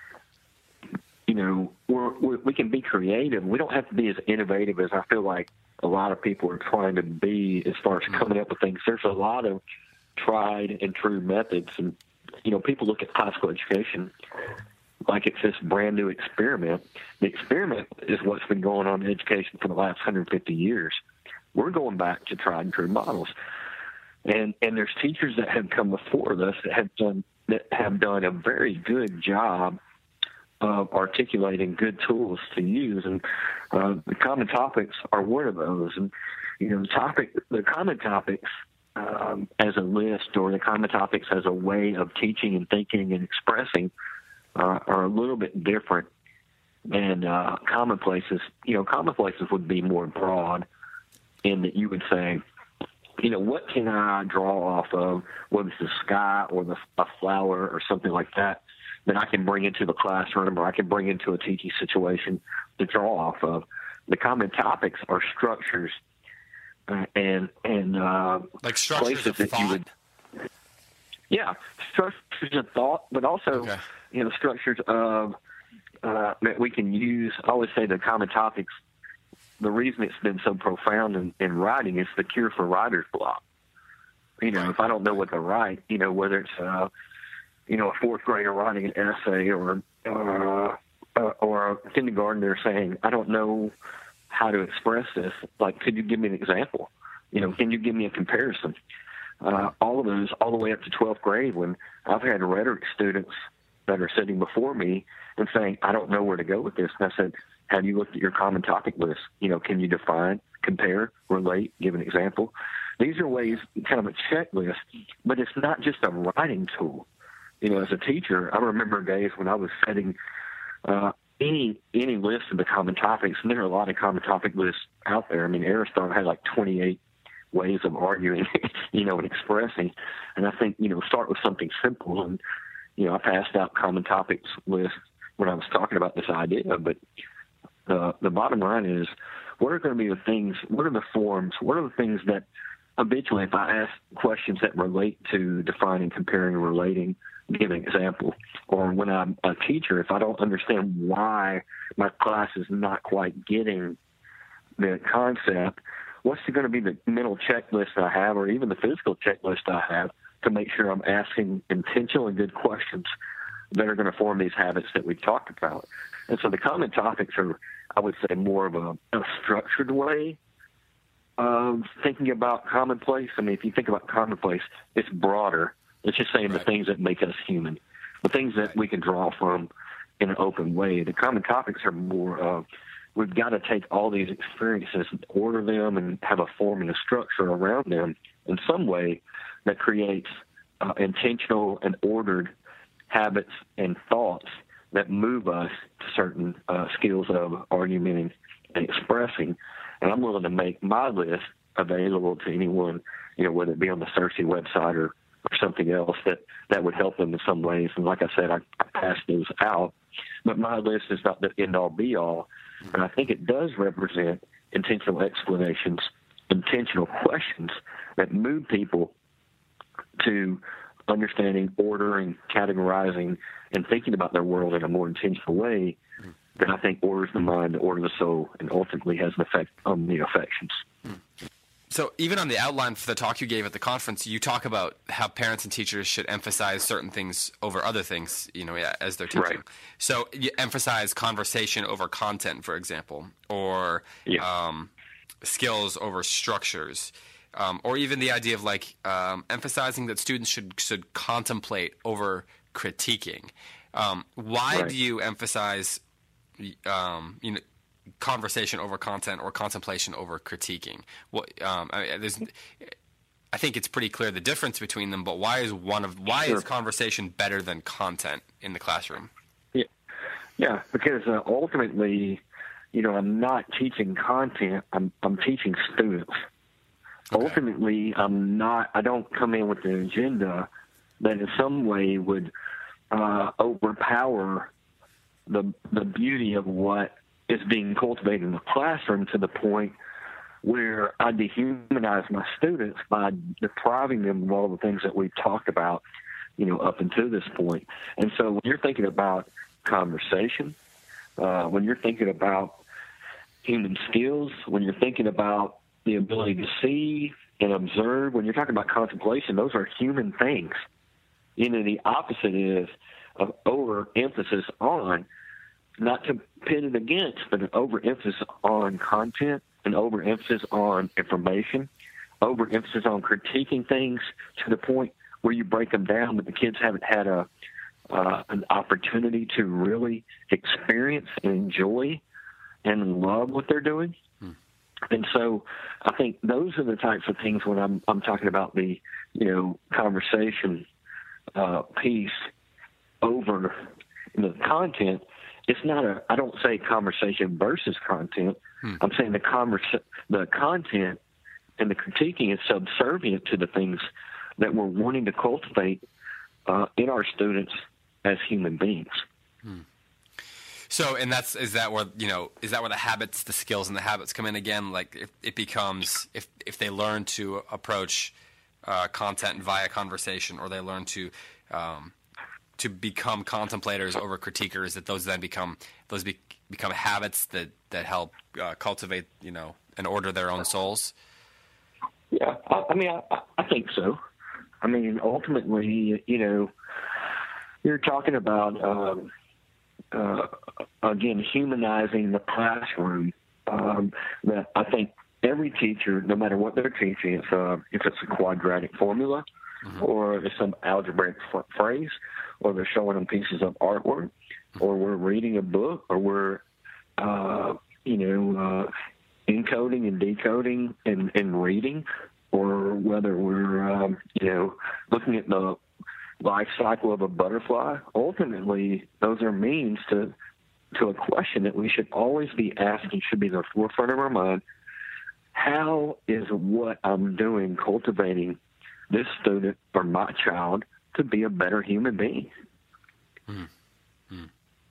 you know, we're, we're, we can be creative. We don't have to be as innovative as I feel like a lot of people are trying to be as far as coming up with things. There's a lot of tried and true methods. And, you know, people look at classical education like it's this brand new experiment. The experiment is what's been going on in education for the last one hundred fifty years. We're going back to tried and true models, and and there's teachers that have come before us that have done that have done a very good job of articulating good tools to use, and uh, the common topics are one of those. And you know, the topic, the common topics um, as a list, or the common topics as a way of teaching and thinking and expressing, uh, are a little bit different. And uh, commonplaces, you know, commonplaces would be more broad. In that you would say, you know, what can I draw off of, whether it's the sky or the, a flower or something like that, that I can bring into the classroom or I can bring into a teaching situation to draw off of. The common topics are structures uh, and and uh, like structures places of that thought. You would, yeah, structures of thought, but also okay. you know structures of uh, that we can use. I always say the common topics the reason it's been so profound in, in writing is the cure for writer's block. You know, if I don't know what to write, you know, whether it's, uh, you know, a fourth grader writing an essay or, uh, uh, or a kindergartner saying, I don't know how to express this. Like, could you give me an example? You know, can you give me a comparison? Uh, all of those, all the way up to twelfth grade, when I've had rhetoric students that are sitting before me and saying, I don't know where to go with this. And I said, have you looked at your common topic list? You know, can you define, compare, relate, give an example? These are ways, kind of a checklist, but it's not just a writing tool. You know, as a teacher, I remember days when I was setting uh, any any list of the common topics, and there are a lot of common topic lists out there. I mean, Aristotle had like twenty-eight ways of arguing, you know, and expressing. And I think, you know, start with something simple. And, you know, I passed out common topics lists when I was talking about this idea, but uh, the bottom line is, what are going to be the things, what are the forms, what are the things that eventually, if I ask questions that relate to defining, comparing, and relating, give an example, or when I'm a teacher, if I don't understand why my class is not quite getting the concept, what's going to be the mental checklist I have, or even the physical checklist I have, to make sure I'm asking intentional and good questions that are going to form these habits that we've talked about. And so the common topics are, I would say, more of a, a structured way of thinking about commonplace. I mean, if you think about commonplace, it's broader. It's just saying right. the things that make us human, the things that we can draw from in an open way. The common topics are more of, we've got to take all these experiences and order them and have a form and a structure around them in some way that creates uh, intentional and ordered habits and thoughts that move us to certain uh, skills of arguing and expressing. And I'm willing to make my list available to anyone, you know, whether it be on the CiRCE website or, or something else that, that would help them in some ways. And like I said, I, I pass those out. But my list is not the end-all, be-all. And I think it does represent intentional explanations, intentional questions that move people to understanding, ordering, categorizing, and thinking about their world in a more intentional way that I think orders the mind, orders the soul, and ultimately has an effect on the affections. So even on the outline for the talk you gave at the conference, you talk about how parents and teachers should emphasize certain things over other things, you know, as they're teaching. Right. So you emphasize conversation over content, for example, or yeah. um, skills over structures, um, or even the idea of like um, emphasizing that students should should contemplate over critiquing. Um, why right. do you emphasize um, you know, conversation over content or contemplation over critiquing? What um, I mean, there's, I think it's pretty clear the difference between them. But why is one of why sure. is conversation better than content in the classroom? Yeah, yeah, because uh, ultimately, you know, I'm not teaching content. I'm I'm teaching students. Okay. Ultimately, I'm not. I don't come in with an agenda that in some way would uh, overpower the the beauty of what is being cultivated in the classroom to the point where I dehumanize my students by depriving them of all the things that we've talked about, you know, up until this point. And so when you're thinking about conversation, uh, when you're thinking about human skills, when you're thinking about the ability to see and observe, when you're talking about contemplation, those are human things. You know, the opposite is of overemphasis on, not to pin it against, but an overemphasis on content, an overemphasis on information, overemphasis on critiquing things to the point where you break them down, but the kids haven't had a uh, an opportunity to really experience and enjoy and love what they're doing. Hmm. And so I think those are the types of things when I'm I'm talking about the, you know, conversation uh, piece over the content. It's not a, I don't say conversation versus content. Hmm. I'm saying the conversa- the content and the critiquing is subservient to the things that we're wanting to cultivate uh, in our students as human beings. Hmm. So, and that's, is that where, you know, is that where the habits, the skills and the habits come in again? Like if it becomes, if, if they learn to approach uh, content via conversation, or they learn to, um, to become contemplators over critiquers, that those then become those be, become habits that that help uh, cultivate, you know, and order their own souls? Yeah, I, I mean, I, I think so. I mean, ultimately, you know, you're talking about um, uh, again humanizing the classroom. Um, that I think every teacher, no matter what they're teaching, it's a, if it's a quadratic formula, mm-hmm. or it's some algebraic f- phrase, or they're showing them pieces of artwork, or we're reading a book, or we're, uh, you know, uh, encoding and decoding and, and reading, or whether we're, um, you know, looking at the life cycle of a butterfly. Ultimately, those are means to to a question that we should always be asking, should be the forefront of our mind. How is what I'm doing cultivating this student or my child to be a better human being? Mm. Mm.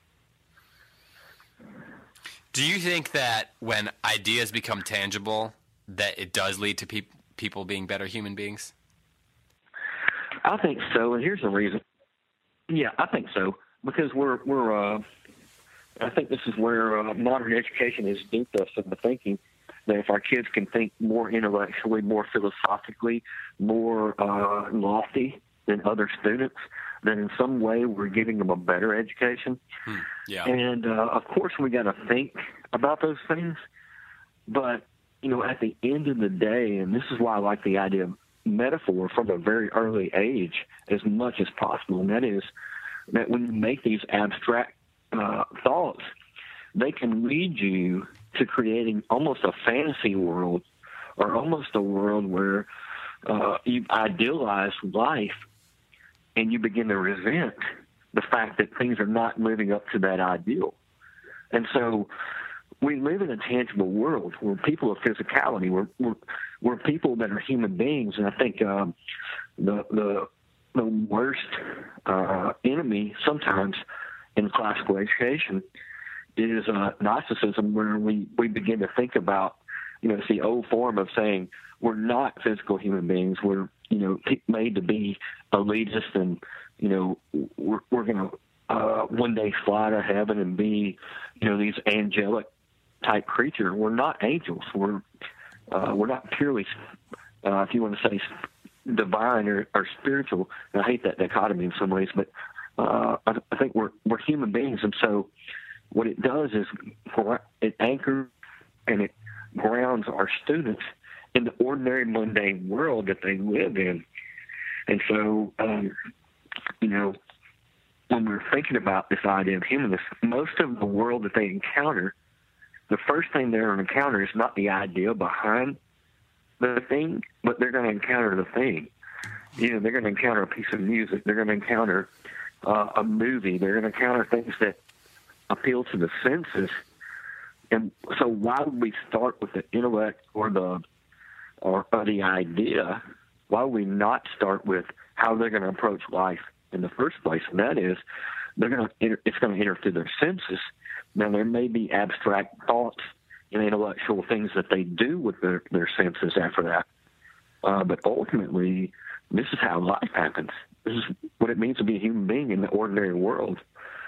Do you think that when ideas become tangible, that it does lead to pe- people being better human beings? I think so, and here's the reason. Yeah, I think so, because we're we're. Uh, I think this is where uh, modern education has duped us into thinking that if our kids can think more intellectually, more philosophically, more uh, lofty than other students, then in some way we're giving them a better education. Hmm. Yeah. And uh, of course we got to think about those things, but you know, at the end of the day, and this is why I like the idea of metaphor from a very early age as much as possible, and that is that when you make these abstract uh, thoughts, they can lead you to creating almost a fantasy world, or almost a world where uh, you idealize life and you begin to resent the fact that things are not living up to that ideal. And so we live in a tangible world. We're people of physicality. We're we're, we're people that are human beings, and I think um, the the the worst uh, enemy sometimes in classical education is uh, Gnosticism, where we, we begin to think about, you know, it's the old form of saying we're not physical human beings. We're, you know, made to be elitist, and, you know, we're, we're going to uh, one day fly to heaven and be, you know, these angelic type creature. We're not angels. We're uh, we're not purely, uh, if you want to say, divine or, or spiritual. And I hate that dichotomy in some ways, but uh, I, I think we're we're human beings, and so what it does is it anchors and it grounds our students in the ordinary, mundane world that they live in. And so, um, you know, when we're thinking about this idea of humanness, most of the world that they encounter, the first thing they're going to encounter is not the idea behind the thing, but they're going to encounter the thing. You know, they're going to encounter a piece of music. They're going to encounter uh, a movie. They're going to encounter things that appeal to the senses. And so why would we start with the intellect or the or, or the idea? Why would we not start with how they're going to approach life in the first place? And that is, they're going to enter, it's going to enter through their senses. Now, there may be abstract thoughts and intellectual things that they do with their, their senses after that. Uh, but ultimately, this is how life happens. This is what it means to be a human being in the ordinary world.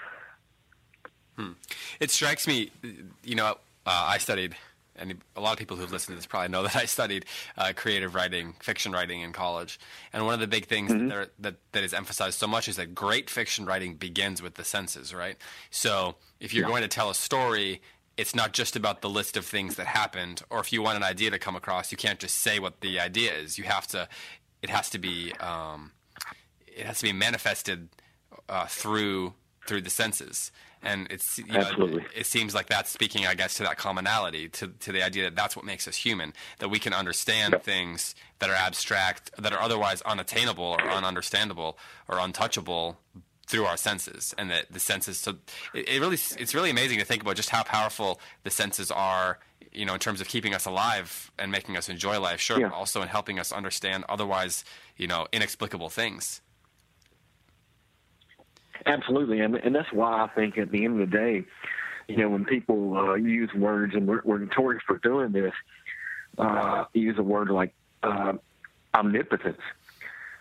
Hmm. It strikes me, you know, uh, I studied, and a lot of people who've listened to this probably know that I studied uh, creative writing, fiction writing in college. And one of the big things mm-hmm. that, that that is emphasized so much is that great fiction writing begins with the senses, right? So if you're yeah. going to tell a story, it's not just about the list of things that happened, or if you want an idea to come across, you can't just say what the idea is. You have to, it has to be, um, it has to be manifested uh, through through the senses. And it's you know, Absolutely. It, it seems like that's speaking, I guess, to that commonality, to to the idea that that's what makes us human, that we can understand yep. things that are abstract, that are otherwise unattainable or ununderstandable or untouchable through our senses, and that the senses. So it, it really, it's really amazing to think about just how powerful the senses are, you know, in terms of keeping us alive and making us enjoy life, sure, yeah. but also in helping us understand otherwise, you know, inexplicable things. Absolutely, and, and that's why I think at the end of the day, you know, when people uh, use words, and we're, we're notorious for doing this, uh, use a word like uh, omnipotence.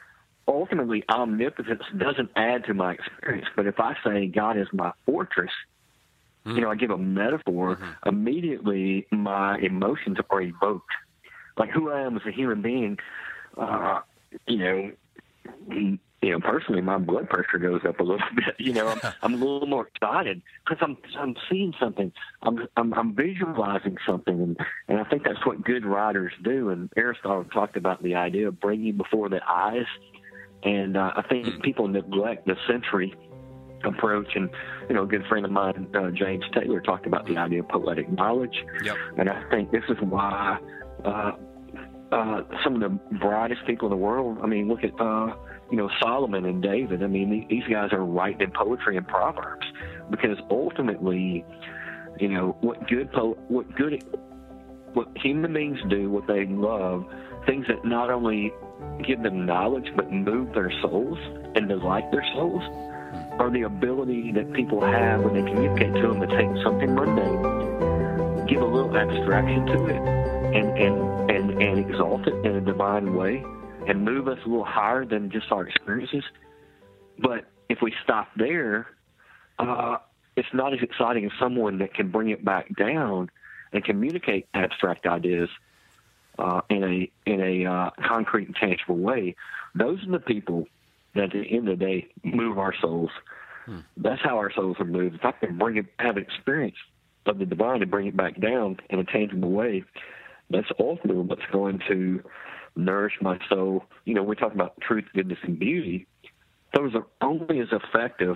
ultimately, omnipotence doesn't add to my experience. But if I say God is my fortress, mm-hmm. you know, I give a metaphor, mm-hmm. immediately my emotions are evoked. Like who I am as a human being, uh, you know, you know, personally, my blood pressure goes up a little bit. You know, I'm, I'm a little more excited because I'm I'm seeing something. I'm I'm, I'm visualizing something, and, and I think that's what good writers do. And Aristotle talked about the idea of bringing before the eyes, and uh, I think mm. people neglect the sensory approach. And you know, a good friend of mine, uh, James Taylor, talked about the idea of poetic knowledge. Yep. And I think this is why uh, uh, some of the brightest people in the world. I mean, look at. Uh, You know, Solomon and David, I mean, these guys are writing poetry and proverbs because ultimately, you know, what good, po- what good, what human beings do, what they love, things that not only give them knowledge but move their souls and delight their souls, are the ability that people have when they communicate to them to take something mundane, give a little abstraction to it, and and and, and exalt it in a divine way, and move us a little higher than just our experiences. But if we stop there, uh, it's not as exciting as someone that can bring it back down and communicate abstract ideas uh, in a in a uh, concrete and tangible way. Those are the people that, at the end of the day, move our souls. Hmm. That's how our souls are moved. If I can bring it, have an experience of the divine and bring it back down in a tangible way, that's ultimately what's going to nourish my soul. You know, we talk about truth, goodness, and beauty. Those are only as effective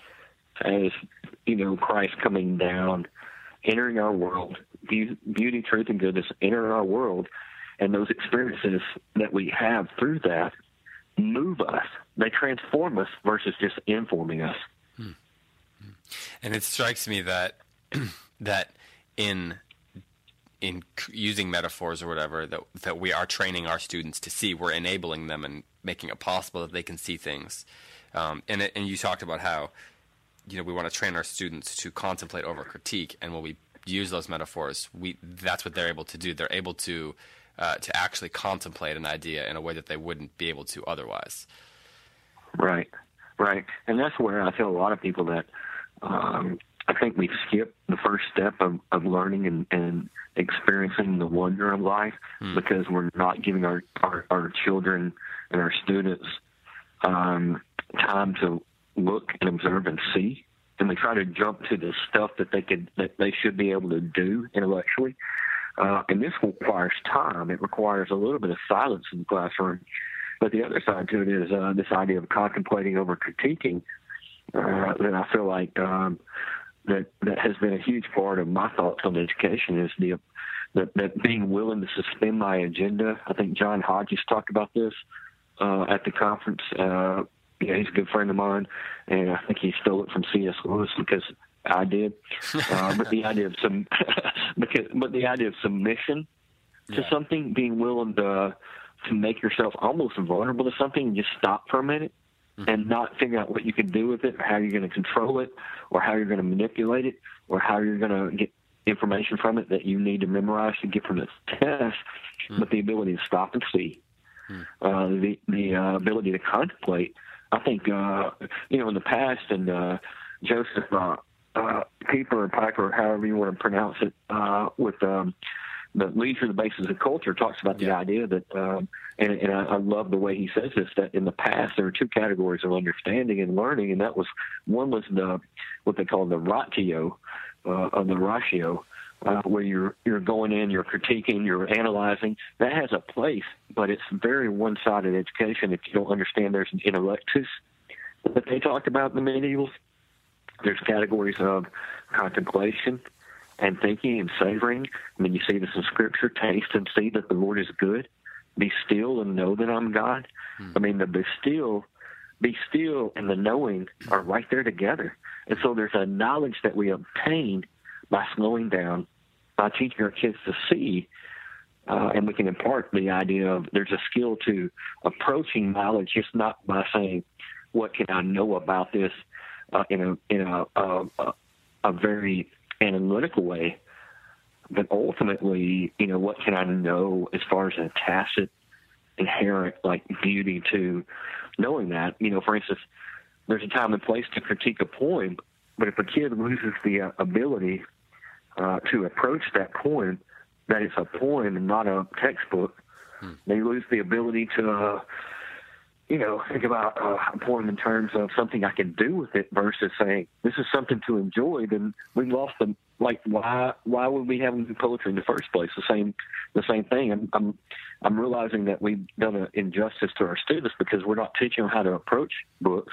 as, you know, Christ coming down, entering our world, beauty, truth, and goodness, entering our world, and those experiences that we have through that move us. They transform us versus just informing us. Hmm. And it strikes me that that in in using metaphors or whatever, that that we are training our students to see. We're enabling them and making it possible that they can see things. Um, and it, and you talked about how, you know, we want to train our students to contemplate over critique, and when we use those metaphors, we that's what they're able to do. They're able to uh, to actually contemplate an idea in a way that they wouldn't be able to otherwise. Right, right, and that's where I feel a lot of people that um, I think we skip the first step of, of learning and, and experiencing the wonder of life mm. because we're not giving our, our, our children and our students um, time to look and observe and see, and we try to jump to the stuff that they could that they should be able to do intellectually. Uh, and this requires time. It requires a little bit of silence in the classroom. But the other side to it is uh, this idea of contemplating over critiquing. Uh, that I feel like um, that that has been a huge part of my thoughts on education is the that, that being willing to suspend my agenda. I think John Hodges talked about this uh, at the conference. Uh, yeah, he's a good friend of mine, and I think he stole it from C S Lewis because I did. Uh, but the idea of some, because but the idea of submission to yeah. something, being willing to to make yourself almost vulnerable to something and just stop for a minute. Mm-hmm. And not figure out what you can do with it, or how you're going to control it, or how you're going to manipulate it, or how you're going to get information from it that you need to memorize to get from the test, mm-hmm. but the ability to stop and see, mm-hmm. uh, the the uh, ability to contemplate. I think, uh, you know, in the past, and uh, Joseph uh, uh, Pieper or Piper, however you want to pronounce it, uh, with um, the Leisure, the Basis of Culture, talks about the yeah. idea that, um, and, and I, I love the way he says this, that in the past there were two categories of understanding and learning, and that was, one was the, what they call the ratio, uh, of the ratio, uh, where you're, you're going in, you're critiquing, you're analyzing. That has a place, but it's very one-sided education if you don't understand there's an intellectus that they talked about in the medievals. There's categories of contemplation and thinking and savoring. I mean, you see this in Scripture, taste and see that the Lord is good. Be still and know that I'm God. Hmm. I mean, the be still, be still and the knowing are right there together. And so there's a knowledge that we obtain by slowing down, by teaching our kids to see, uh, and we can impart the idea of there's a skill to approaching knowledge, just not by saying, what can I know about this uh, in a in a, a, a, a very analytical way, but ultimately, you know, what can I know as far as a tacit inherent like beauty to knowing that. You know, for instance, there's a time and place to critique a poem, but if a kid loses the uh, ability uh, to approach that poem, that it's a poem and not a textbook, hmm. they lose the ability to, uh, you know, think about uh, a poem in terms of something I can do with it versus saying this is something to enjoy. Then we lost the like why why would we have poetry in the first place? The same the same thing. I'm I'm, I'm realizing that we've done an injustice to our students because we're not teaching them how to approach books.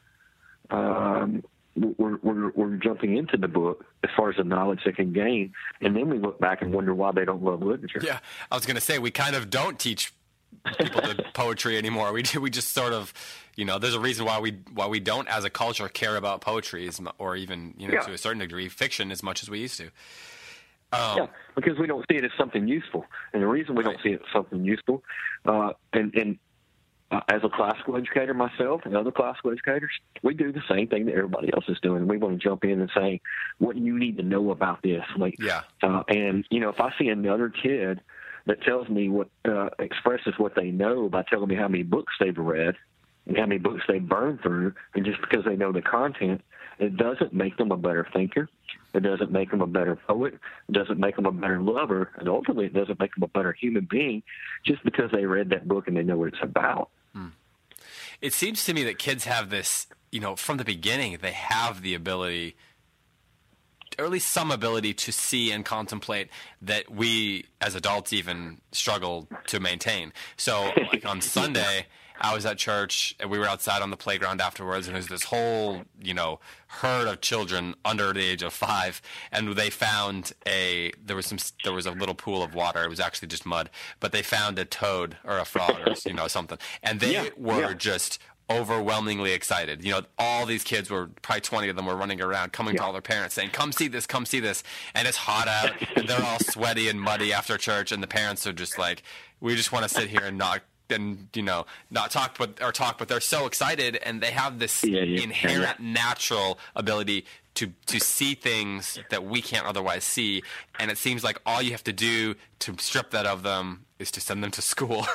Um, we're, we're, we're jumping into the book as far as the knowledge they can gain, and then we look back and wonder why they don't love literature. Yeah, I was going to say, we kind of don't teach people the poetry anymore. We we just sort of, you know, there's a reason why we why we don't, as a culture, care about poetry, as, or even, you know, yeah. to a certain degree, fiction as much as we used to. Um, yeah, because we don't see it as something useful, and the reason we right. don't see it as something useful, uh, and and uh, as a classical educator myself and other classical educators, we do the same thing that everybody else is doing. We want to jump in and say, "What do you need to know about this?" Like, yeah, uh, and you know, if I see another kid that tells me what uh, expresses what they know by telling me how many books they've read and how many books they've burned through, and just because they know the content, it doesn't make them a better thinker. It doesn't make them a better poet. It doesn't make them a better lover. And ultimately, it doesn't make them a better human being just because they read that book and they know what it's about. Hmm. It seems to me that kids have this, you know, from the beginning, they have the ability, or at least some ability, to see and contemplate that we as adults even struggle to maintain. So like on Sunday, I was at church and we were outside on the playground afterwards, and there's this whole, you know, herd of children under the age of five, and they found a there was some there was a little pool of water. It was actually just mud, but they found a toad or a frog or, you know, something, and they yeah, were yeah. just overwhelmingly excited. You know, all these kids were, probably twenty of them were running around, coming yeah. to all their parents saying, "Come see this, come see this." And it's hot out, and they're all sweaty and muddy after church, and the parents are just like, "We just want to sit here and not." And, you know, not talk, but or talk, but they're so excited, and they have this yeah, yeah, inherent yeah. natural ability to to see things that we can't otherwise see. And it seems like all you have to do to strip that of them is to send them to school.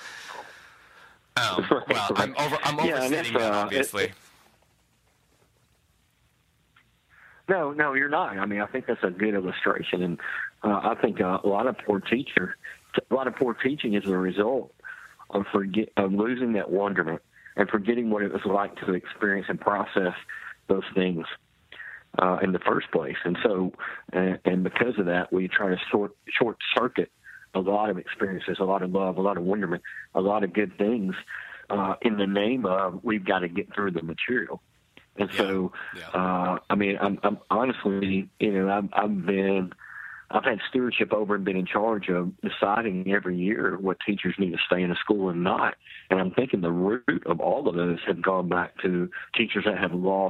um, well, I'm over. I'm yeah, overstating that, uh, obviously. It, it, no, no, you're not. I mean, I think that's a good illustration, and uh, I think uh, a lot of poor teacher, a lot of poor teaching is a result of forget of losing that wonderment and forgetting what it was like to experience and process those things uh, in the first place. And so, and, and because of that, we try to short short circuit a lot of experiences, a lot of love, a lot of wonderment, a lot of good things uh, in the name of we've got to get through the material. And yeah. so, yeah. Uh, I mean, I'm, I'm honestly, you know, I've, I've been. I've had stewardship over and been in charge of deciding every year what teachers need to stay in a school and not. And I'm thinking the root of all of those have gone back to teachers that have lost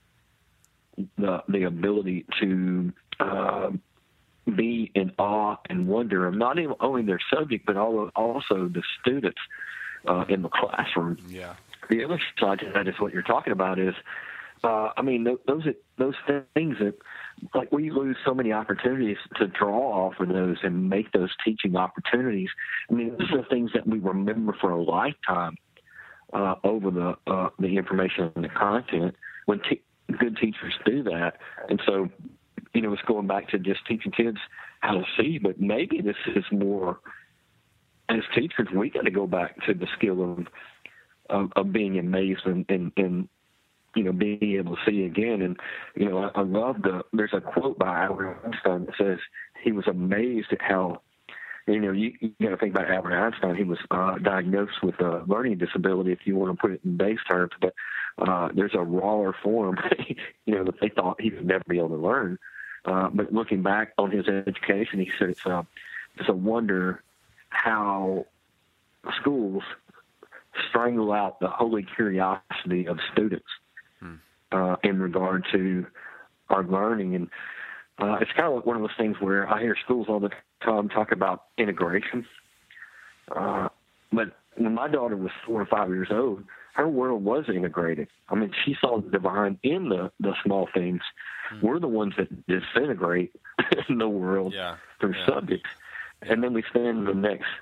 the the ability to uh, be in awe and wonder of not even only their subject, but also the students uh, in the classroom. Yeah. The other side to that is what you're talking about is, uh, I mean, those those things that, like, we lose so many opportunities to draw off of those and make those teaching opportunities. I mean, those are things that we remember for a lifetime uh, over the uh, the information and the content when te- good teachers do that. And so, you know, it's going back to just teaching kids how to see, but maybe this is more, as teachers, we got to go back to the skill of of, of being amazed and, and, and you know, being able to see again. And, you know, I, I love the, there's a quote by Albert Einstein that says he was amazed at how, you know, you, you got to think about Albert Einstein. He was uh, diagnosed with a learning disability, if you want to put it in base terms, but uh, there's a rawer form, you know, that they thought he would never be able to learn. Uh, but looking back on his education, he said it's a, it's a wonder how schools strangle out the holy curiosity of students. Uh, in regard to our learning. And uh, it's kind of like one of those things where I hear schools all the time talk about integration. Uh, but when my daughter was four or five years old, her world was integrated. I mean, she saw the divine in the, the small things. Mm. We're the ones that disintegrate in the world yeah. through yeah. subjects. And then we spend the next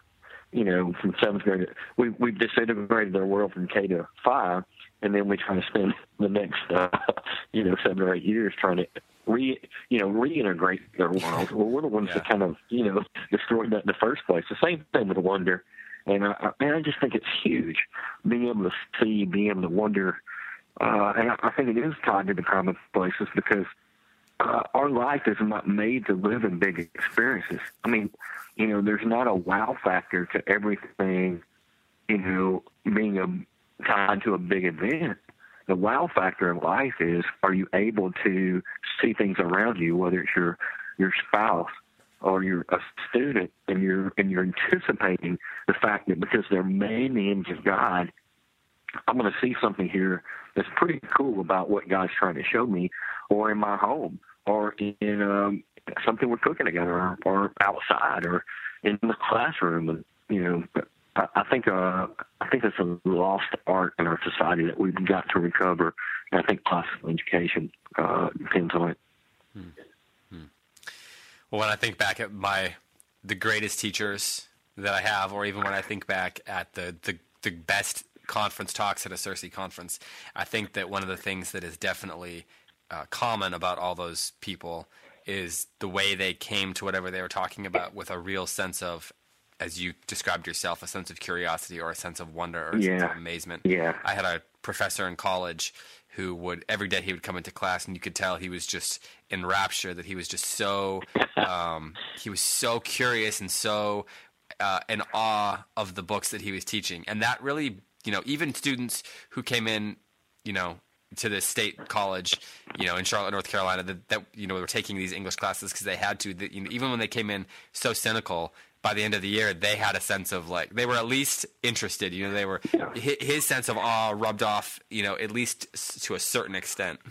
you know, from seventh grade, we we disintegrated their world from K to five, and then we try to spend the next, uh, you know, seven or eight years trying to re, you know, reintegrate their world. Well, we're the ones Yeah. that kind of, you know, destroyed that in the first place. The same thing with wonder, and I, man, I just think it's huge being able to see, being able to wonder, uh, and I, I think it is tied to the commonplaces because uh, our life is not made to live in big experiences. I mean, you know, there's not a wow factor to everything, you know, being a, tied to a big event. The wow factor in life is, are you able to see things around you, whether it's your, your spouse or you're a student, and you're, and you're anticipating the fact that because they're made in the image of God, I'm going to see something here that's pretty cool about what God's trying to show me, or in my home, or in um, something we're cooking together, or, or outside, or in the classroom. And, you know, I, I think uh, I think it's a lost art in our society that we've got to recover. And I think classical education uh, depends on it. Hmm. Hmm. Well, when I think back at my the greatest teachers that I have, or even when I think back at the the, the best conference talks at a CiRCE conference, I think that one of the things that is definitely uh, common about all those people is the way they came to whatever they were talking about with a real sense of, as you described yourself, a sense of curiosity or a sense of wonder or a Yeah. sense of amazement. Yeah. I had a professor in college who would, every day he would come into class and you could tell he was just in rapture, that he was just so, um, he was so curious and so uh, in awe of the books that he was teaching. And that really, you know, even students who came in, you know, to the state college, you know, in Charlotte, North Carolina, that, that you know, were taking these English classes because they had to, that, you know, even when they came in so cynical, by the end of the year, they had a sense of like, they were at least interested, you know, they were, Yeah. his, his sense of awe rubbed off, you know, at least to a certain extent.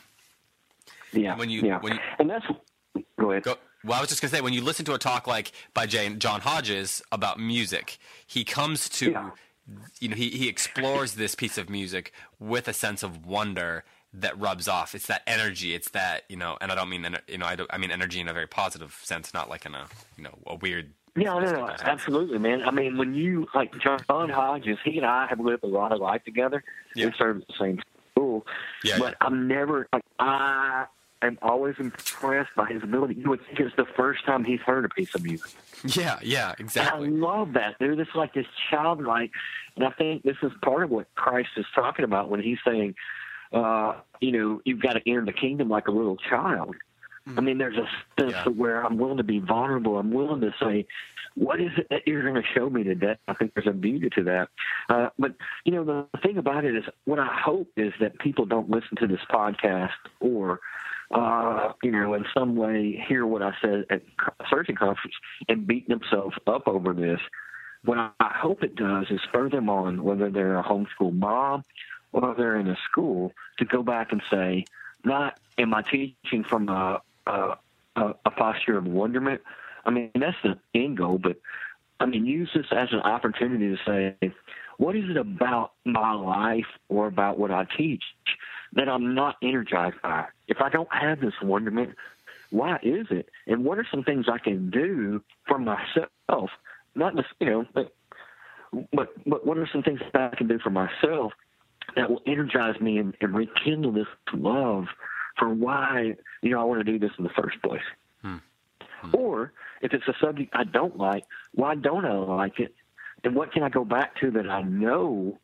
Yeah. When you- yeah. when you- and that's, go ahead. Go, well, I was just going to say, when you listen to a talk like by Jay, John Hodges about music, he comes to, Yeah. you know, he, he explores this piece of music with a sense of wonder that rubs off. It's that energy. It's that, you know, and I don't mean, ener- you know, I, don't, I mean energy in a very positive sense, not like in a, you know, a weird. Yeah, no, no, absolutely, man. I mean, when you, like John Hodges, he and I have lived a lot of life together. Yeah. We served at the same school. Yeah, but yeah. I'm never, like, I am always impressed by his ability. You would think it's the first time he's heard a piece of music. Yeah, yeah, exactly. And I love that, dude. It's like this childlike, and I think this is part of what Christ is talking about when he's saying, uh, you know, you've got to enter the kingdom like a little child. I mean, there's a sense Yeah. of where I'm willing to be vulnerable. I'm willing to say, what is it that you're going to show me today? I think there's a beauty to that. Uh, but, you know, the thing about it is what I hope is that people don't listen to this podcast or, uh, you know, in some way hear what I said at CiRCE conference and beat themselves up over this. What I hope it does is spur them on, whether they're a homeschool mom or they're in a school, to go back and say, not am I teaching from a, a, a posture of wonderment? I mean, that's the end goal, but I mean, use this as an opportunity to say, what is it about my life or about what I teach that I'm not energized by? If I don't have this wonderment, why is it? And what are some things I can do for myself? Not just, you know, but, but, but what are some things that I can do for myself that will energize me and, and rekindle this love for why, you know, I want to do this in the first place. Hmm. Hmm. Or if it's a subject I don't like, why don't I like it? And what can I go back to that I know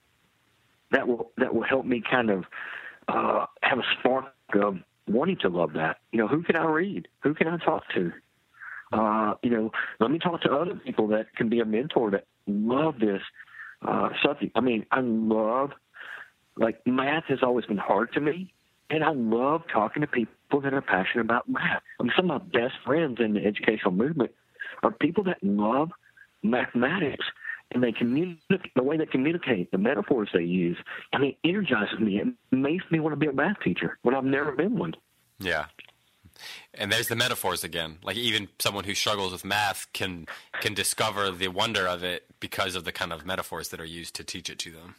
that will that will help me kind of uh, have a spark of wanting to love that? You know, who can I read? Who can I talk to? Uh, you know, let me talk to other people that can be a mentor that love this uh, subject. I mean, I love, like, math has always been hard to me, and I love talking to people that are passionate about math. I mean, some of my best friends in the educational movement are people that love mathematics, and they communicate, the way they communicate, the metaphors they use. I mean, it energizes me. It makes me want to be a math teacher when I've never been one. Yeah. And there's the metaphors again. Like even someone who struggles with math can can discover the wonder of it because of the kind of metaphors that are used to teach it to them.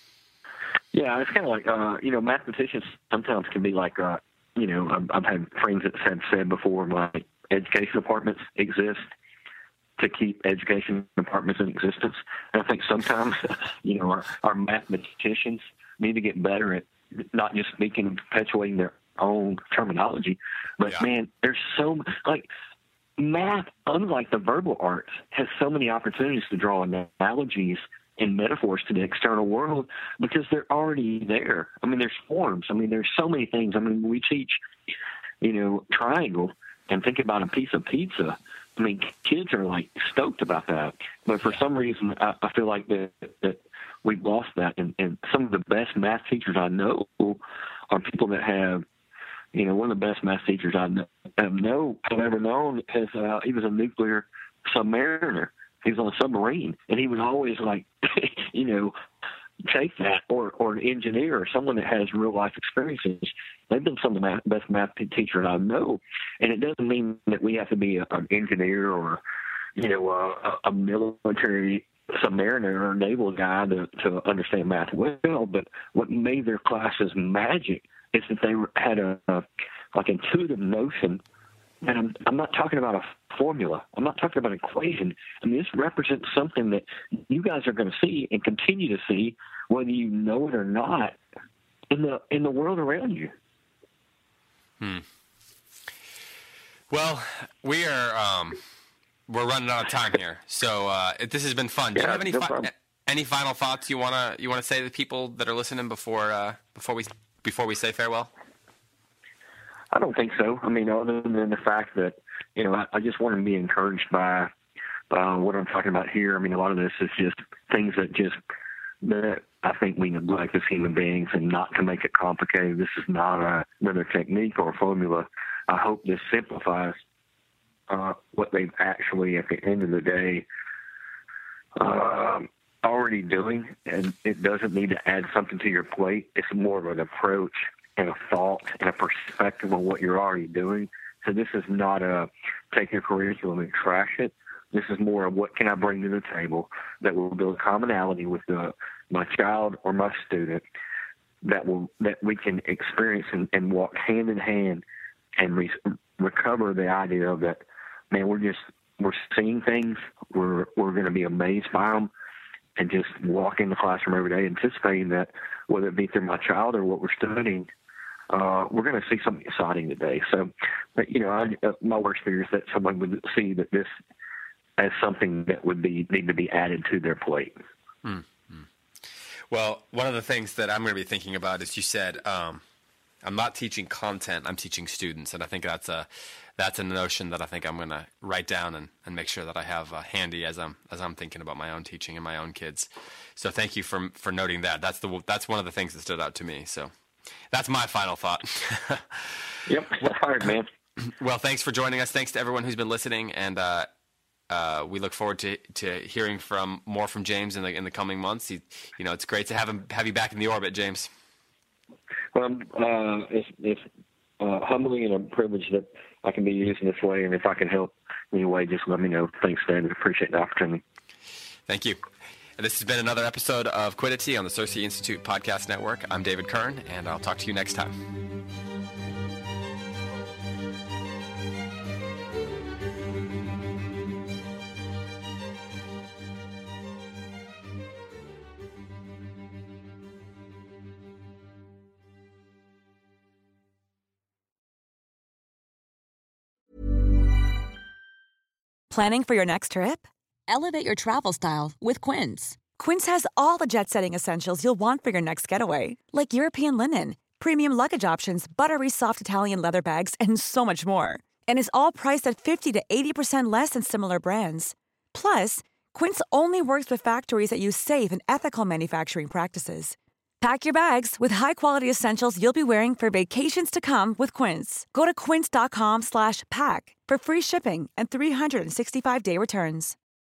Yeah, it's kind of like, uh, you know, mathematicians sometimes can be like, uh, you know, I've, I've had friends that have said before, like, education departments exist to keep education departments in existence. And I think sometimes, you know, our, our mathematicians need to get better at not just speaking and perpetuating their own terminology, but yeah. man, there's so like math, unlike the verbal arts, has so many opportunities to draw analogies and metaphors to the external world because they're already there. I mean, there's forms. I mean, there's so many things. I mean, we teach, you know, triangle and think about a piece of pizza. I mean, kids are like stoked about that. But for some reason, I, I feel like that, that we've lost that. And, and some of the best math teachers I know are people that have, you know, one of the best math teachers I know, have know I've ever known is uh, he was a nuclear submariner. He was on a submarine, and he was always like, you know, take that, or, or an engineer or someone that has real life experiences. They've been some of the math, best math teachers I know, and it doesn't mean that we have to be a, an engineer or, you know, a, a military submariner or naval guy to, to understand math well. But what made their classes magic is that they had a, a like intuitive notion. And I'm, I'm not talking about a formula. I'm not talking about an equation. I mean, this represents something that you guys are going to see and continue to see, whether you know it or not, in the in the world around you. Hmm. Well, we are um, we're running out of time here, so uh, this has been fun. Do yeah, you have any no fi- any final thoughts you wanna you wanna say to the people that are listening before uh, before we before we say farewell? I don't think so. I mean, other than the fact that, you know, I, I just want to be encouraged by uh, what I'm talking about here. I mean, a lot of this is just things that just that I think we neglect as human beings, and not to make it complicated. This is not a, another technique or formula. I hope this simplifies uh, what they've actually, at the end of the day, uh, already doing, and it doesn't need to add something to your plate. It's more of an approach and a thought and a perspective on what you're already doing. So this is not a take your curriculum and trash it. This is more of what can I bring to the table that will build commonality with the, my child or my student, that will that we can experience and, and walk hand in hand and re- recover the idea of that, man, we're just we're seeing things, we're we're going to be amazed by them, and just walk in the classroom every day anticipating that, whether it be through my child or what we're studying, Uh, we're going to see something exciting today. So, you know, I, uh, my worst fear is that someone would see that this as something that would be need to be added to their plate. Mm-hmm. Well, one of the things that I'm going to be thinking about is you said, um, I'm not teaching content, I'm teaching students. And I think that's a that's a notion that I think I'm going to write down and, and make sure that I have uh, handy as I'm as I'm thinking about my own teaching and my own kids. So thank you for for noting that. That's the that's one of the things that stood out to me. So that's my final thought. Yep, it's hard, man. Well, thanks for joining us. Thanks to everyone who's been listening, and uh, uh, we look forward to, to hearing from more from James in the in the coming months. He, you know, it's great to have him have you back in the orbit, James. Well, uh, it's, it's uh, humbling and a privilege that I can be used in this way, and if I can help in any way, just let me know. Thanks, Dan. I appreciate the opportunity. Thank you. This has been another episode of Quiddity on the CiRCE Institute Podcast Network. I'm David Kern, and I'll talk to you next time. Planning for your next trip? Elevate your travel style with Quince. Quince has all the jet-setting essentials you'll want for your next getaway, like European linen, premium luggage options, buttery soft Italian leather bags, and so much more. And is all priced at fifty to eighty percent less than similar brands. Plus, Quince only works with factories that use safe and ethical manufacturing practices. Pack your bags with high-quality essentials you'll be wearing for vacations to come with Quince. Go to quince.com slash pack for free shipping and three sixty-five day returns.